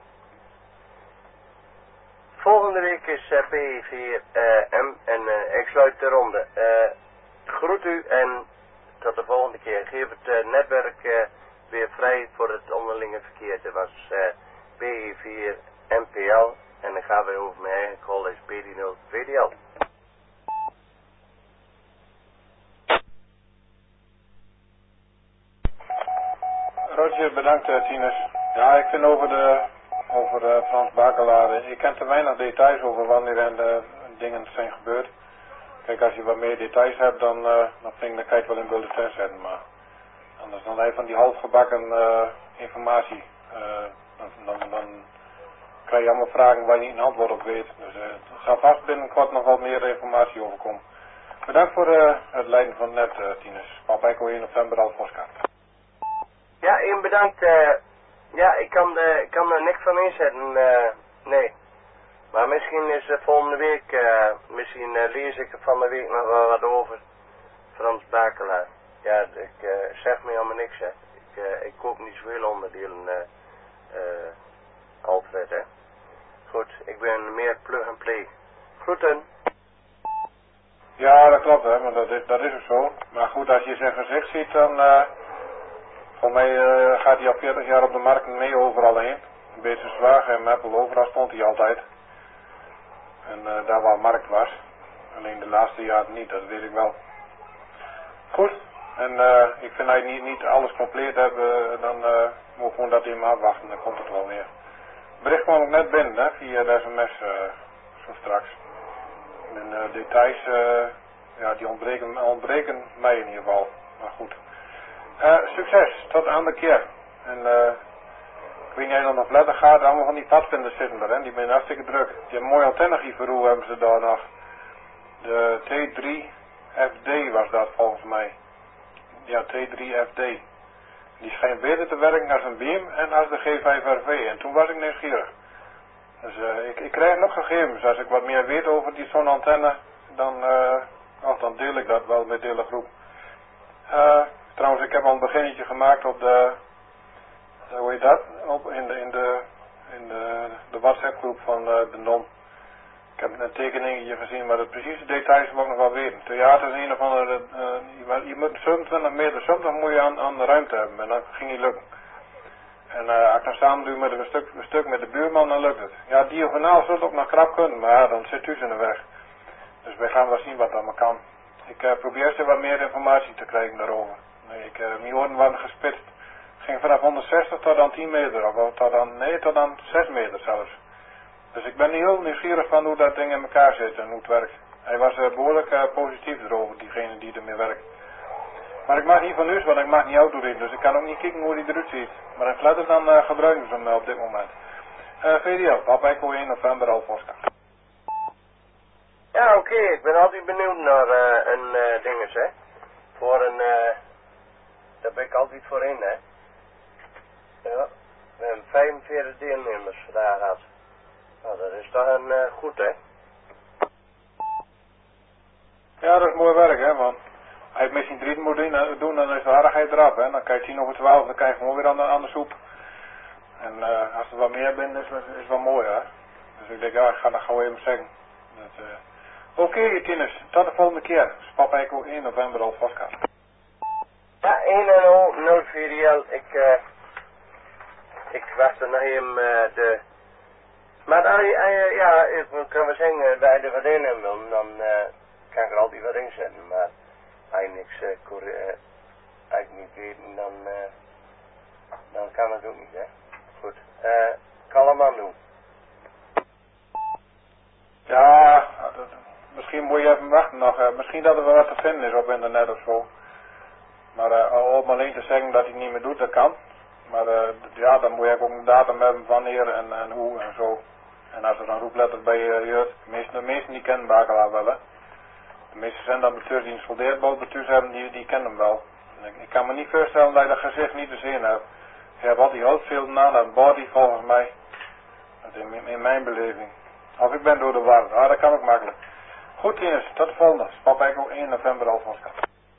volgende week is uh, P vier M en uh, ik sluit de ronde. Uh, groet u en tot de volgende keer. Geef het uh, netwerk uh, weer vrij voor het onderlinge verkeer. Dat was uh, P vier M P L en dan gaan we over mijn eigen call is P D nul V D L. Roger, bedankt uh, Tinus. Ja, ik vind over de over uh, Frans Bakelaar, ik ken te weinig details over wanneer en de dingen zijn gebeurd. Kijk, als je wat meer details hebt, dan, uh, dan vind ik, dan kan je het wel in bulletin zetten, maar anders dan even van die halfgebakken uh, informatie, uh, dan, dan, dan krijg je allemaal vragen waar je niet een antwoord op weet. Dus uh, er gaat vast binnenkort nog wat meer informatie over komen. Bedankt voor uh, het leiden van het net, uh, Tinus. Papa Echo in november al Voskamp. Ja, even bedankt. Uh, ja, ik kan, uh, ik kan er niks van inzetten. Uh, nee. Maar misschien is uh, volgende week, uh, misschien uh, lees ik er van de week nog wel wat over. Frans Bakelaar. Ja, ik uh, zeg me helemaal niks, hè. Ik, uh, ik koop niet zoveel onderdelen, uh, uh, Alfred, hè. Goed, ik ben meer plug and play. Groeten. Ja, dat klopt, hè, maar dat is, dat is ook zo. Maar goed, als je zijn gezicht ziet, dan... Uh, voor mij uh, gaat hij al veertig jaar op de markt mee overal heen. Een beetje zwaar en Meppel, overal stond hij altijd. En uh, daar waar markt was. Alleen de laatste jaren niet, dat weet ik wel. Goed, en uh, ik vind dat je niet, niet alles compleet hebben, dan uh, moet ik gewoon dat even afwachten, dan komt het wel weer. Het bericht kwam ook net binnen, hè, via de sms, uh, zo straks. En uh, details, uh, ja, die ontbreken, ontbreken mij in ieder geval, maar goed. Uh, succes, tot aan de keer. En uh, ik weet niet of je nog letter gaat, allemaal van die padvinders zitten er, hè? Die zijn hartstikke druk. Die hebben een mooi antennegieverroe hebben ze daar nog. De T drie F D was dat volgens mij. Ja, T drie F D. Die schijnt beter te werken als een beam en als de G vijf R V. En toen was ik nieuwsgierig. Dus uh, ik, ik krijg nog gegevens. Als ik wat meer weet over die zo'n antenne, dan, uh, oh, dan deel ik dat wel met de hele groep. Uh, Trouwens, ik heb al een beginnetje gemaakt op de, uh, hoe heet dat, op, in de, in de, in de, de WhatsApp groep van uh, de N O M. Ik heb een tekeningetje gezien, maar de precieze details wil ik nog wel weten. Theater is een of andere, uh, je, je moet zevenentwintig meter, zeventig moet je aan, aan de ruimte hebben en dat ging niet lukken. En uh, als ik dan samen doe met een stuk, een stuk met de buurman, dan lukt het. Ja, diagonaal zou het ook nog krap kunnen, maar ja, dan zit u in de weg. Dus wij gaan wel zien wat dat maar kan. Ik uh, probeer ze wat meer informatie te krijgen daarover. Nee, ik, uh, mijn oren waren gespitst. Het ging vanaf honderdzestig tot aan tien meter, of tot aan, nee, tot aan zes meter zelfs. Dus ik ben heel nieuwsgierig van hoe dat ding in elkaar zit en hoe het werkt. Hij was uh, behoorlijk uh, positief erover, diegene die ermee werkt. Maar ik mag niet van u, want ik mag niet autoreden, dus ik kan ook niet kijken hoe hij eruit ziet. Maar in flatter dan uh, gebruiken ze hem uh, op dit moment. Uh, V D L, Papa Echo in november al Voskamp. Ja, oké, okay. Ik ben altijd benieuwd naar uh, een uh, dinges, hè. Voor een, uh, daar ben ik altijd voor in, hè. Ja, we hebben vijfenveertig deelnemers vandaag gehad. Nou, dat is toch een uh, goed, hè. Ja, dat is mooi werk, hè, want als je misschien drie moet doen, dan is de hardigheid eraf, hè. Dan kan je tien over twaalf, dan kan je gewoon weer aan de, aan de soep. En uh, als er wat meer bent, is het wel mooi, hè. Dus ik denk, ja, ik ga dat gewoon even zeggen. Uh, Oké, okay, Tinus, tot de volgende keer. Papa Echo in november al Voskamp. Ja, één en nul, nul vier L. Ik, uh, ik wacht er nog even uh, de... Maar als je, uh, ja, ik kan wel zeggen, bij de verdiening wil, dan uh, kan ik er altijd wat in zetten. Maar als je niks uh, uh, eigenlijk niet weten, dan, uh, dan kan het ook niet, hè. Goed, uh, Kalleman doen. Ja, dat, misschien moet je even wachten nog. Uh, misschien dat er wel wat te vinden is op internet of zo. Maar uh, om alleen te zeggen dat hij het niet meer doet, dat kan. Maar uh, ja, dan moet je ook een datum hebben wanneer en, en hoe en zo. En als er dan roepletters bij je uh, de meesten, de meesten die kennen Bakelaar wel, hè. De meeste zendambeteurs die een soldeerbootbetuurs hebben, die, die kennen hem wel. Ik, ik kan me niet voorstellen dat je dat gezicht niet te zien hebt. Je hebt al die hoofdvelden aan, dat body volgens mij. Dat in, in, in mijn beleving. Of ik ben door de war. Ah, dat kan ook makkelijk. Goed, Ines, tot de volgende. Papa Echo één november al vast.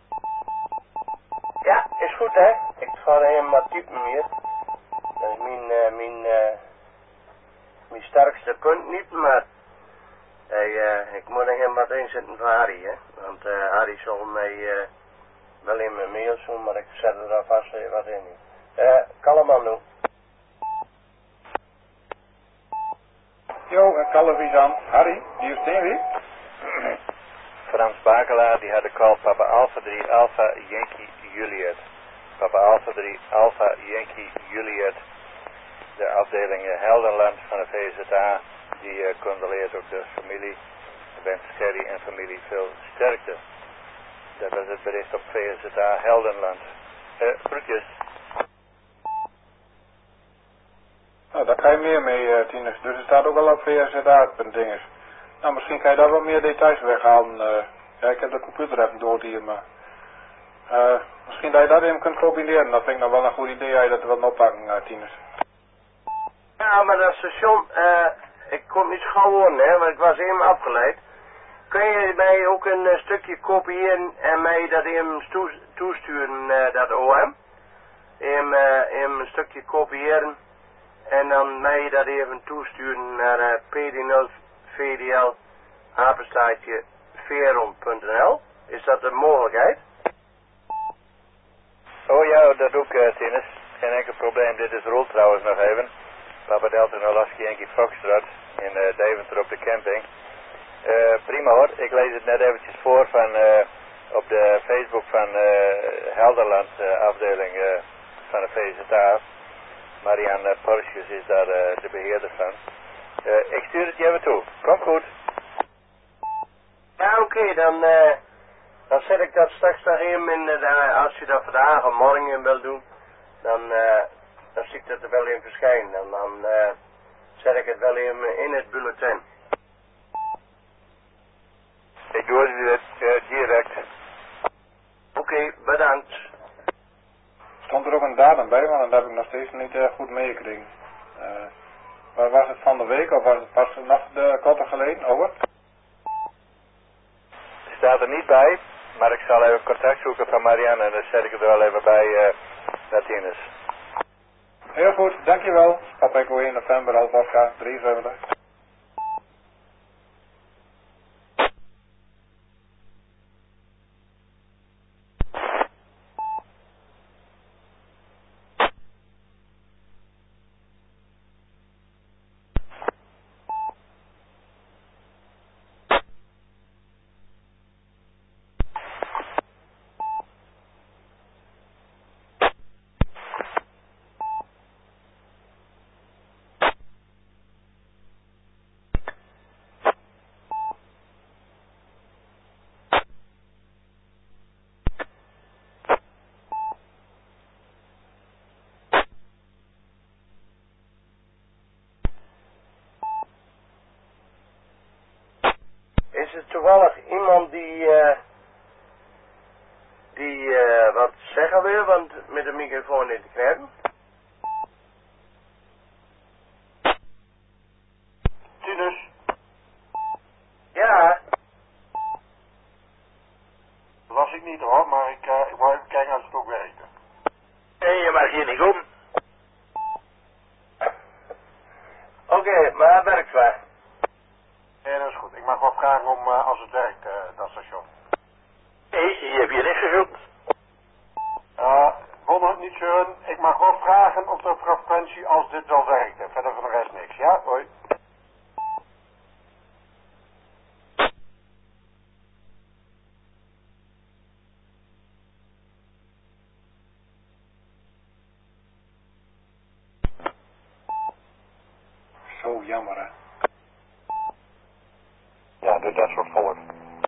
Ja, is goed, hè. Ik ga even wat typen hier. Dat is mijn, uh, mijn, uh, mijn sterkste punt niet, maar hey, uh, ik moet er even wat inzetten voor Harry, hè. Want uh, Harry zal mij uh, wel in mijn mail doen, maar ik zet er daar vast even wat in. Uh, Kalleman nu. Jo, uh, Kallevies aan. Harry, hier is wie? Frans Bakelaar, die had de call Papa Alpha drie Alpha Yankee Juliet. Papa Alpha drie Alpha Yankee Juliet. De afdeling Helderland van de V Z A, die uh, condoleert ook de familie. Wens Gerry en familie veel sterkte. Dat was het bericht op V Z A Helderland. Uh, groetjes. Nou, daar ga je meer mee, uh, Tinus. Dus het staat ook al op V Z A punt dinges. Nou, misschien kan je daar wat meer details weghalen. Uh, ja, ik heb de computer even door hier, maar... Uh, misschien dat je dat even kunt combineren. Dat vind ik nog wel een goed idee als je dat wilt oppakken, uh, Tinus. Ja, maar dat station, uh, ik kon niet gewoon, hè, want ik was even afgeleid. Kun je mij ook een uh, stukje kopiëren en mij dat even toesturen, uh, dat O M? Even, uh, even een stukje kopiëren en dan mij dat even toesturen naar uh, P D nul V D L apenstaartje veron punt n l. Is dat een mogelijkheid? Oh ja, dat doe ik, uh, Tinus. Geen enkel probleem. Dit is Roel trouwens nog even. Papa Delta Nolaski Yankee Foxtrot in uh, Deventer op de camping. Uh, prima hoor, ik lees het net eventjes voor van uh, op de Facebook van uh, Helderland uh, afdeling uh, van de V Z A. Marianne Porsches is daar uh, de beheerder van. Uh, ik stuur het je even toe. Kom goed. Ja, oké, okay, dan, uh, dan zet ik dat straks nog even in, uh, als je dat vandaag of morgen wil doen, dan, uh, dan zie ik dat er wel in verschijnen. En dan uh, zet ik het wel even in het bulletin. Ik doe het uh, direct. Oké, okay, bedankt. Stond er ook een datum bij, want dat heb ik nog steeds niet uh, goed meegekregen. Uh, waar was het van de week of was het pas nog de korte geleden? Over? Staat er niet bij, maar ik zal even contact zoeken van Marianne en dan zet ik het er wel even bij uh, Martinez. Heel goed, dankjewel. Papa Echo één november, Alpha drieënzeventig. Is er toevallig iemand die, uh, die uh, wat zeggen wil, want met de microfoon niet te krijgen? Tinus? Ja? Was ik niet hoor, maar ik, uh, ik wou even kijken als het ook werkte. Nee, je mag hier niet om. Oké, okay, maar het werkt wel. Nee, dat is goed. Ik mag wel vragen om uh, als het werkt, uh, dat station. Nee, je hebt hier niks gezocht. Ah, niet zeuren. Ik mag wel vragen op de frequentie als dit wel werkt. En verder voor de rest niks, ja? Hoi. Zo jammer, hè? Ja, dus dat soort volk.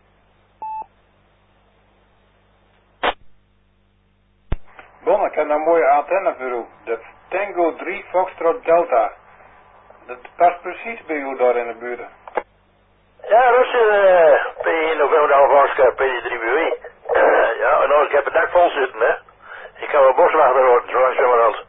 Bon, ik heb een mooie antenne voor u. De Tango drie Foxtrot Delta. Dat past precies bij u daar in de buurt. Ja, dat is uh, P één November Alvaska, P drie B W. Uh, ja, nou, ik heb het dak vol zitten, hè. Ik ga wel boswachter worden, zo langzamerhand.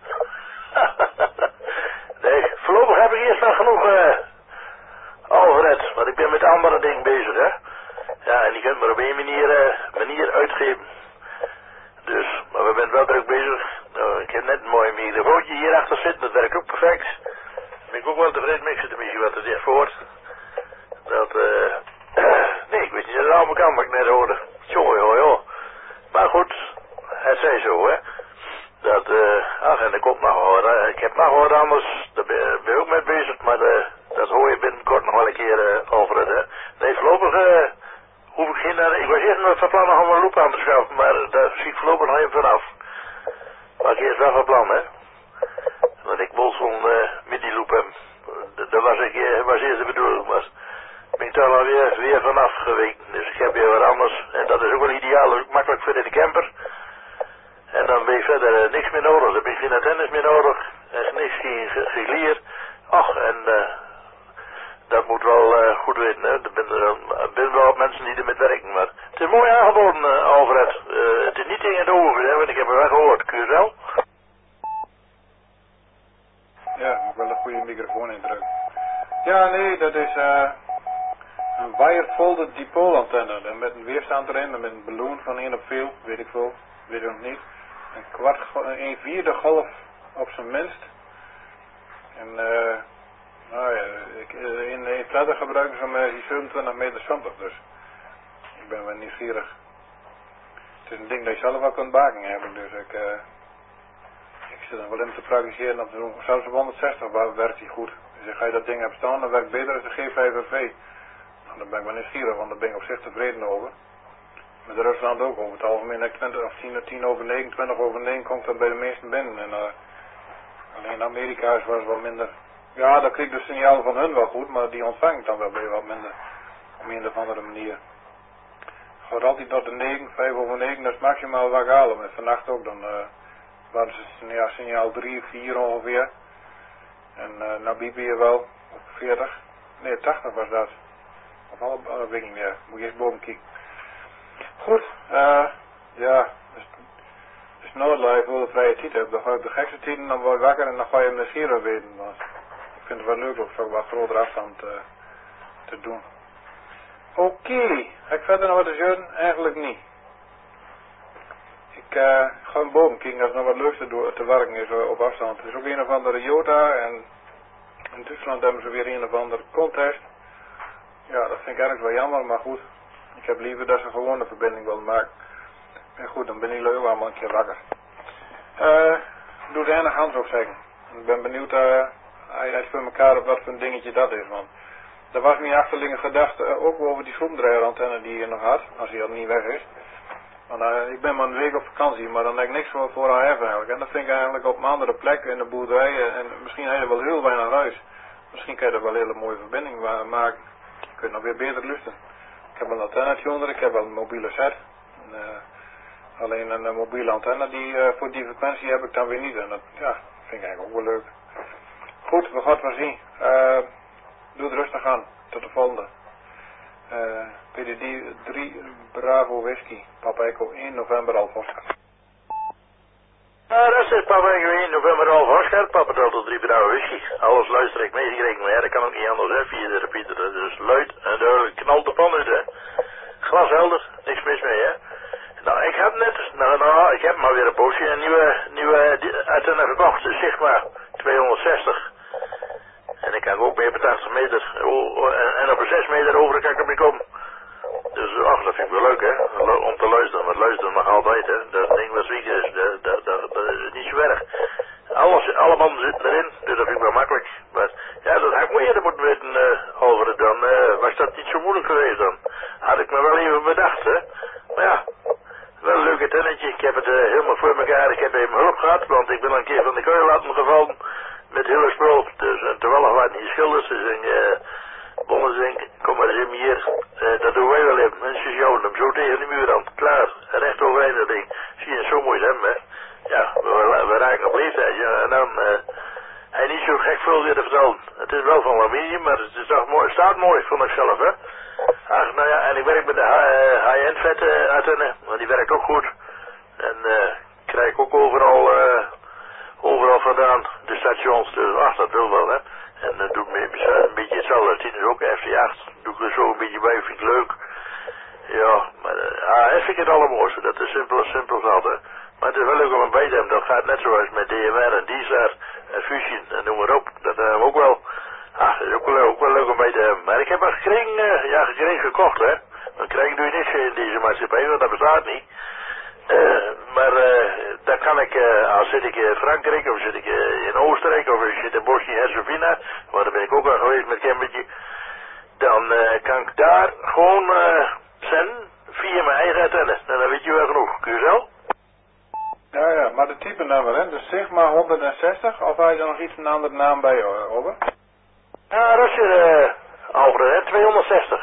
Nee, voorlopig heb ik eerst nog genoeg, uh, Alfred, want ik ben met andere dingen bezig, hè. Ja, en die kunt maar op één manier, uh, manier uitgeven. Dus, maar we zijn wel druk bezig. Nou, ik heb net een mooi microfoontje hierachter zitten, dat werkt ook perfect. Daar ben ik ook wel tevreden mee, ik zit een beetje wat te dicht voor. Dat, eh, uh, nee, ik weet niet dat het allemaal kan, wat ik net hoorde. Joh, joh, joh. Maar goed, het zij zo, hè. Dat, eh, uh, ach, en er komt nog wat, uh, ik heb nog wat anders, daar ben, ben ik ook mee bezig, maar uh, dat hoor je binnenkort nog wel een keer uh, over het, hè. Nee, voorlopig, eh, uh, hoef ik geen, uh, ik was eerst nog van plan nog om een loop aan te schaffen, maar uh, daar zie ik voorlopig nog even vanaf. Maar ik eerst wel van plan, hè. Want ik wil zo'n, uh, met die loop hem, dat was ik, uh, was eerst de bedoeling, maar ben ik daar alweer weer vanaf geweken. Dus ik heb weer wat anders. En dat is ook wel ideaal, ook makkelijk voor in de camper. En dan ben je verder uh, niks meer nodig. Dan ben je geen antennes meer nodig. En niks, geen geglier. Ach, en uh, dat moet wel uh, goed weten. Hè. Er zijn wel mensen die ermee werken. Maar het is mooi aangeboden, uh, Alfred. Uh, het is niet tegen de ogen, hè, want ik heb er wel gehoord. Kun je wel? Ja, moet wel een goede microfoon indrukken. Ja, nee, dat is uh, een wire-folded dipoolantenne. Met een weerstand erin, met een ballon van één op veel, weet ik veel, weet ik nog niet. Een kwart, een vierde golf op zijn minst. En uh, nou ja, ik, in, in verder gebruiken ze maar zevenentwintig meter zwantig, dus ik ben wel nieuwsgierig. Het is een ding dat je zelf wel kunt baken hebben, dus ik, uh, ik zit er wel in te praktiseren op te doen. Zelfs op honderdzestig werkt hij goed. Dus ga je dat ding hebben staan, dan werkt beter dan de G vijf R V. Nou, daar ben ik wel nieuwsgierig, want daar ben ik op zich tevreden over. Met Rusland ook over het algemeen, twintig of tien, tien over negen, twintig over negen komt dat bij de meesten binnen. En, uh, alleen in Amerika is was wat minder. Ja, dan krijg ik de signaal van hun wel goed, maar die ontvang ik dan wel bij wat minder. Op een of andere manier. Gaat altijd tot de negen, vijf over negen, dat is maximaal wat ik halen. En vannacht ook, dan uh, waren ze ja, signaal drie, vier ongeveer. En uh, Namibië wel, op veertig. Nee, tachtig was dat. Of al, uh, weet ik niet meer. Moet je eens boven kijken. Goed, uh, ja. Dus, dus nooit dat ik wel de vrije tijd heb. Dan ga ik op de gekste tijden, dan word ik wakker en dan ga je hem eens hier weten. Maar ik vind het wel leuk om zo wat grotere afstand uh, te doen. Oké, okay. Ga ik verder nog wat te zeggen? Eigenlijk niet. Ik uh, ga hem boven kijken als er nog wat leuks te, te werken is uh, op afstand. Er is ook een of andere Jota en in Duitsland hebben ze weer een of andere contest. Ja, dat vind ik eigenlijk wel jammer, maar goed. Ik heb liever dat ze gewoon een verbinding willen maken. En goed, dan ben ik leuk allemaal een keer wakker. Uh, doe de ene hand op zeggen. Ik ben benieuwd uh, uit voor elkaar op wat voor een dingetje dat is, want er was mijn achterliggende gedachte uh, ook over die schroevendraaier-antenne die je nog had, als hij al niet weg is. Want uh, ik ben maar een week op vakantie, maar dan heb ik niks voor, voor haar hebben eigenlijk. En dat vind ik eigenlijk op een andere plek in de boerderij. En misschien heb je wel heel weinig huis. Misschien kan je er wel een hele mooie verbinding maken. Je kunt nog weer beter luisteren. Ik heb een antennetje onder, ik heb wel een mobiele set. En, uh, alleen een, een mobiele antenne die uh, voor die frequentie heb ik dan weer niet. En dat ja, vind ik eigenlijk ook wel leuk. Goed, we gaan het maar zien. Uh, doe het rustig aan. Tot de volgende. Uh, P D D drie Bravo Whisky, Papa Echo één November Alfa Oscar. Uh, dat is Papa Echo één November Alfa Oscar, Papa Delta drie Bravo Whisky. Alles luister ik meegekregen, maar ja, dat kan ook niet anders, hè, via de repeater. Dus luid en duidelijk knalt de pan uit, hè. Glashelder, niks mis mee, hè. Nou, ik heb net, nou, nou, ik heb maar weer een poosje, een nieuwe, nieuwe antenne verkocht, dus zeg maar tweehonderdzestig. En ik kan ook meer per tachtig meter, oh, oh, en, en op een zes meter over kan ik ermee komen. Dus ach, dat vind ik wel leuk, hè, om te luisteren. Want luisteren mag altijd, hè. Dat ding wat ziek is, dat, dat, dat, dat is niet uh, was dat niet zo moeilijk geweest dan. Had ik me wel even bedacht, hè. Maar ja, wel een leuke tennetje. Ik heb het uh, helemaal voor elkaar. Ik heb even hulp gehad, want ik ben al een keer van de kuil laten gevallen met hele spul. Dus uh, toevallig wat niet schilders. Dus ik uh, Bonnenzink, kom maar eens in hier. Uh, dat doen wij wel even. Mensen sjouwen hem zo tegen de muur aan. Klaar. Recht overheen dat ding. Zie je, zo mooi hem, hè. Ja, we, we raken op leeftijd, ja. En dan, uh, hij niet zo gek veel weer te vertellen. Het is wel van aluminium, maar het is toch mooi, het staat mooi, vond ik zelf, hè. Ach, nou ja, en ik werk met de high-end vet uh, antenne, want die werkt ook goed. En uh, krijg ik ook overal, uh, overal vandaan, de stations, dus ach, dat wil wel, hè. En dan uh, doe ik me een beetje hetzelfde, tien is ook F T acht, doe ik er zo een beetje bij, vind ik leuk. Ja, maar uh, H S vind ik het allermooiste, dat is simpel, simpel zat, hè. Maar het is wel leuk om een bij te hebben, dat gaat net zoals met D M R en D S R en Fusion en noem maar op, dat hebben we ook wel. Ah, dat is ook wel, ook wel leuk om mee te hebben. Maar ik heb een gekregen, uh, ja, gekregen gekocht, hè. Een kring doe je niks in deze maatschappij, want dat bestaat niet. Uh, maar uh, dan kan ik, uh, als zit ik in Frankrijk, of zit ik uh, in Oostenrijk, of ik zit in Bosnië-Herzegovina, waar daar ben ik ook al geweest met Cambridge, dan uh, kan ik daar gewoon uh, zenden via mijn eigen antenne. En dan weet je wel genoeg. Kun je zo? Ja, ja, maar de type nummer, hè? Dus Sigma honderdzestig, of had je er nog iets een andere naam bij, over? Ja, dat is er, uh, Alfred, hè? tweehonderdzestig.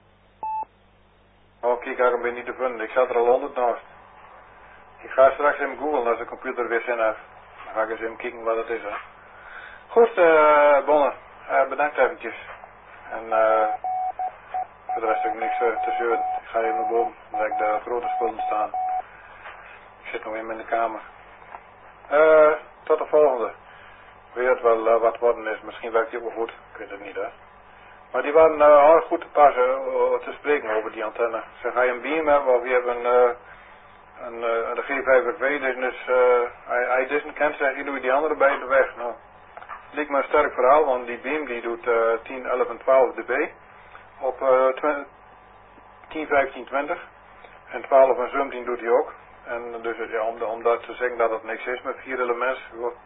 Oh, kijk, ik ben niet te vinden. Ik zat er al honderd naast. Ik ga straks even googlen als de computer weer zin heeft. Dan ga ik eens even kijken wat het is, hè. Goed, uh, Bonne, uh, bedankt eventjes. En uh, voor de rest heb ik niks uh, te zeuren. Ik ga even naar boven, waar ik de grote spullen staan. Ik zit nog even in de kamer. Uh, tot de volgende. Weet het wel uh, wat worden is. Misschien werkt die ook wel goed. Ik weet het niet, hè. Maar die waren uh, heel goed te passen uh, te spreken over die antenne. Ze ga je een beam hebben of je hebt een, uh, een, uh, de G vijf V, dus uh, hij, hij dit kent, zeg je, doe je die andere bij de weg. Nou, het lijkt me een sterk verhaal, want die beam die doet uh, tien, elf en twaalf dB op uh, tien, vijftien, twintig en twaalf en zeventien doet hij ook. En dus ja, om, om dat te zeggen dat het niks is met vier elementen,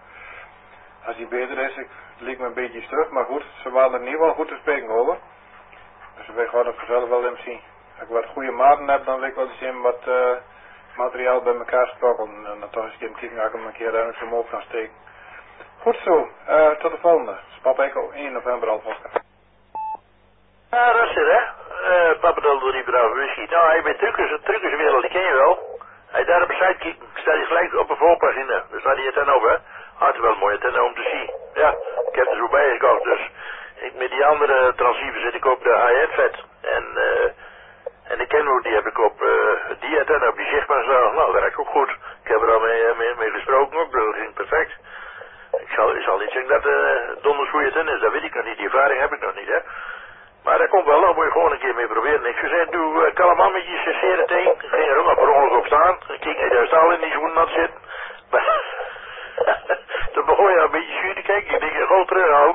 als die beter is, ik, het liep me een beetje terug, maar goed, ze waren er in ieder geval goed te spreken over. Dus we gaan het vanzelf wel even zien. Als ik wat goede maten heb, dan wil ik wel eens in wat uh, materiaal bij elkaar sprokkelen. En dan toch eens even kijken, als ik hem een keer ruim zo op kan steken. Goed zo, uh, tot de volgende. Spap Echo, één november al podcast. Ja, dat is het, hè. Uh, Papendal door die brave whisky. Nou, hij bent truckers, de truckerswereld, die ken je wel. Hij daar op de site kijkt, staat hij gelijk op een voorpagina. Daar staat hij het dan op, hè. Ah, het is wel een mooie antenne om te zien. Ja, ik heb er zo bij gekocht, dus ik, met die andere transceiver zit ik op de high-end vet. En, uh, en de Kenwood die heb ik op uh, die antenne, op die zichtbaar zo. Nou, dat werkt ook goed. Ik heb er al mee, mee, mee gesproken ook, dat ging perfect. Ik zal, ik zal niet zeggen dat uh, donders goede antenne is, dat weet ik nog niet. Die ervaring heb ik nog niet, hè. Maar dat komt wel, dan moet je gewoon een keer mee proberen. Ik zou zeggen, doe uh, kalamammetjes, seer het heen. Ging er ook nog per ongeluk op staan. Kijk, hij daar staal in die schoenen nat zit. Maar toen begon je al een beetje zuur te kijken. Ik denk, je gewoon terughouden.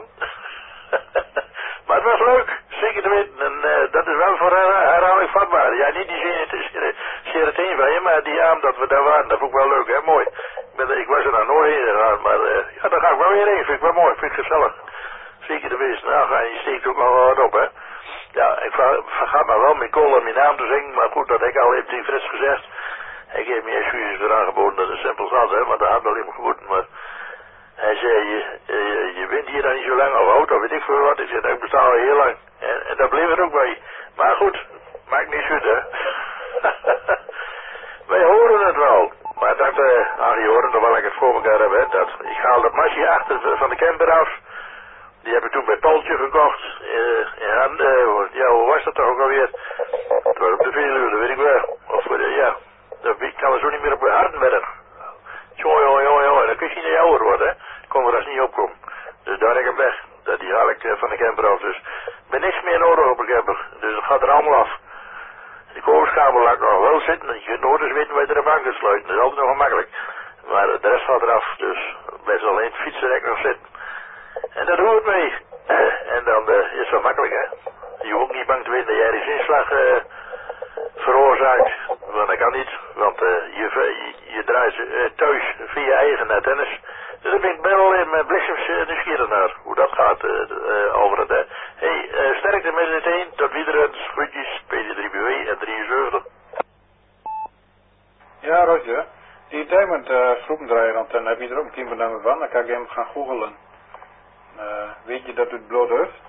Maar het was leuk, zeker te weten. En uh, dat is wel voor her herhaling vatbaar. Ja, niet die seer het heen van je, maar die avond dat we daar waren, dat vond ik wel leuk, hè, mooi. Ik, ben, ik was er nou nooit heen gegaan, maar uh, ja, daar ga ik wel weer heen. Vind ik wel mooi, vind ik gezellig. Zeker te wezen. Nou, ga je steekt ook nog wat op, hè. Ja, ik vergat me wel mijn kool en mijn naam te zingen, maar goed, dat heb ik al even tegen Frits gezegd. Hij heeft me excuses voor aangeboden, dat is simpel zat, hè, maar dat had wel even goed, maar hij zei, je, je, je bent hier dan niet zo lang of oud, of weet ik veel wat. Ik zei, ik besta al heel lang. En, en daar bleef het ook bij. Maar goed, maakt niet uit, hè. Wij horen het wel. Maar dat, uh, ah, je hoort nog wel ik het voor elkaar heb, hè. Dat, ik haal dat masje achter van de camper af. Die heb ik toen bij Paultje gekocht. Uh, en, uh, ja, hoe was dat toch ook alweer? Het was op de Veluwe, dat weet ik wel. Of, uh, ja, dat kan er zo niet meer op Hardenberg. Jongen, jongen, jongen, jongen, dan kun je niet ouder worden, hè. Kon er als niet opkomen. Dus daar heb ik hem weg. Dat die haal ik uh, van de camper af. Dus ik ben niks meer nodig op een camper. Dus het gaat er allemaal af. De koolskabel laat ik nog wel zitten. Je kunt nooit eens weten waar je er aan kunt sluiten. Dat is altijd nog gemakkelijk. Maar de rest gaat eraf. Dus best alleen het fietsenrek nog zitten. En dat hoort mee. En dan uh, is het wel makkelijk, hè. Je hoeft ook niet bang te weten dat jij ergens inslag uh, veroorzaakt. Want dat kan niet. Want uh, je, je, je draait uh, thuis via je eigen antennes. Dus daar ben ik wel in mijn bliksems uh, nieuwsgierig naar. Hoe dat gaat uh, uh, over het, hè. Hé, hey, uh, sterkte met het een. tot wiederens, groetjes, P D drie B W en drieënzeventig. Ja, Roger. Die Diamond uh, schroevendraaier, want dan heb je er ook een teambenummer van, dan kan ik hem gaan googelen. Uh, weet je dat het bloot is?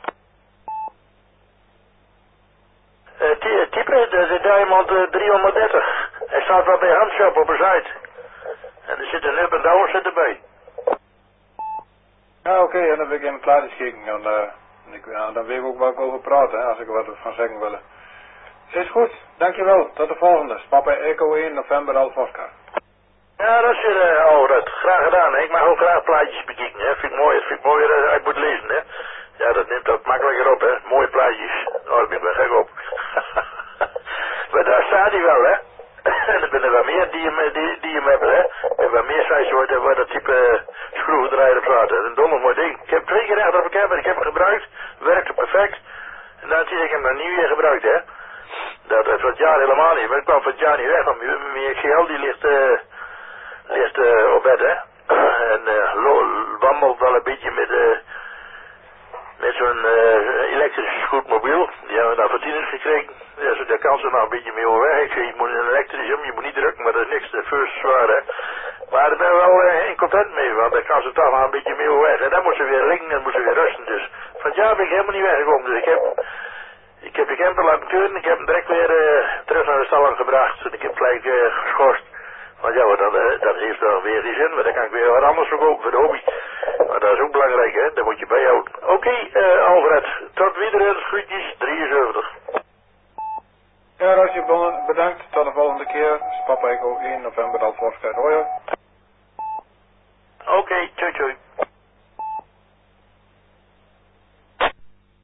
Uh, type, de, de Diamond uh, driehonderddertig. Hij staat wel bij Handshop op een site. En er zit een up en down zit erbij. Ja, oké, okay, en dan wil ik even klaar kijken. En, uh, ik, ja, dan weet ik ook waar ik over praat, hè, als ik er wat van zeggen wil. Is goed, dankjewel. Tot de volgende. Papa Echo één november Alf Oscar. Ja, dat is weer, uh, oh, dat graag gedaan. Hè. Ik mag ook graag plaatjes bekijken, hè. Vind ik mooi, vind ik mooier uh, uit moet lezen, hè. Ja, dat neemt dat makkelijker op, hè. Mooie plaatjes. Oh, daar ben ik wel gek op. Maar daar staat hij wel, hè. En er zijn er wel meer die hem, die, die hem hebben, hè. Er zijn wel meer sites waar dat type uh, schroevendraaier op staat. Dat is een domme mooi ding. Ik heb twee keer echt op elkaar, maar ik heb hem gebruikt. Werkte perfect. En dan zie ik hem dan niet weer gebruikt, hè. Dat is van het jaar helemaal niet. Maar ik kwam van het jaar niet weg. Want mijn X L die ligt, uh, ligt uh, op bed, hè. En uh, wandelt wel een beetje met, uh, met zo'n uh, elektrisch scootmobiel. Die hebben we dan voor tieners gekregen. Ja, zo, daar kan ze nog een beetje mee overweg. Ik zeg, je moet een elektrisch, je moet niet drukken, maar dat is niks, de first zwaar, hè. Maar daar ben ik wel uh, incontent mee, want daar kan ze toch wel een beetje mee overweg. En dan moet ze weer liggen en moet ze weer rusten. Dus van het jaar ben ik helemaal niet weggekomen. Dus ik heb... Ik heb de camper laten keuren, ik heb hem direct weer uh, terug naar de stalling gebracht en ik heb gelijk uh, geschorst. Want ja, dat, uh, dat heeft dan weer geen zin, maar dan kan ik weer wat anders verkopen voor de hobby. Maar dat is ook belangrijk, hè, dat moet je bijhouden. Oké, okay, uh, Alfred, tot wiederens, groetjes, drieënzeventig. Ja, Roger, bedankt, tot de volgende keer. Papa Echo één november Alf Oscar. Hoi hoi. Oké, okay, tjoi tjoi.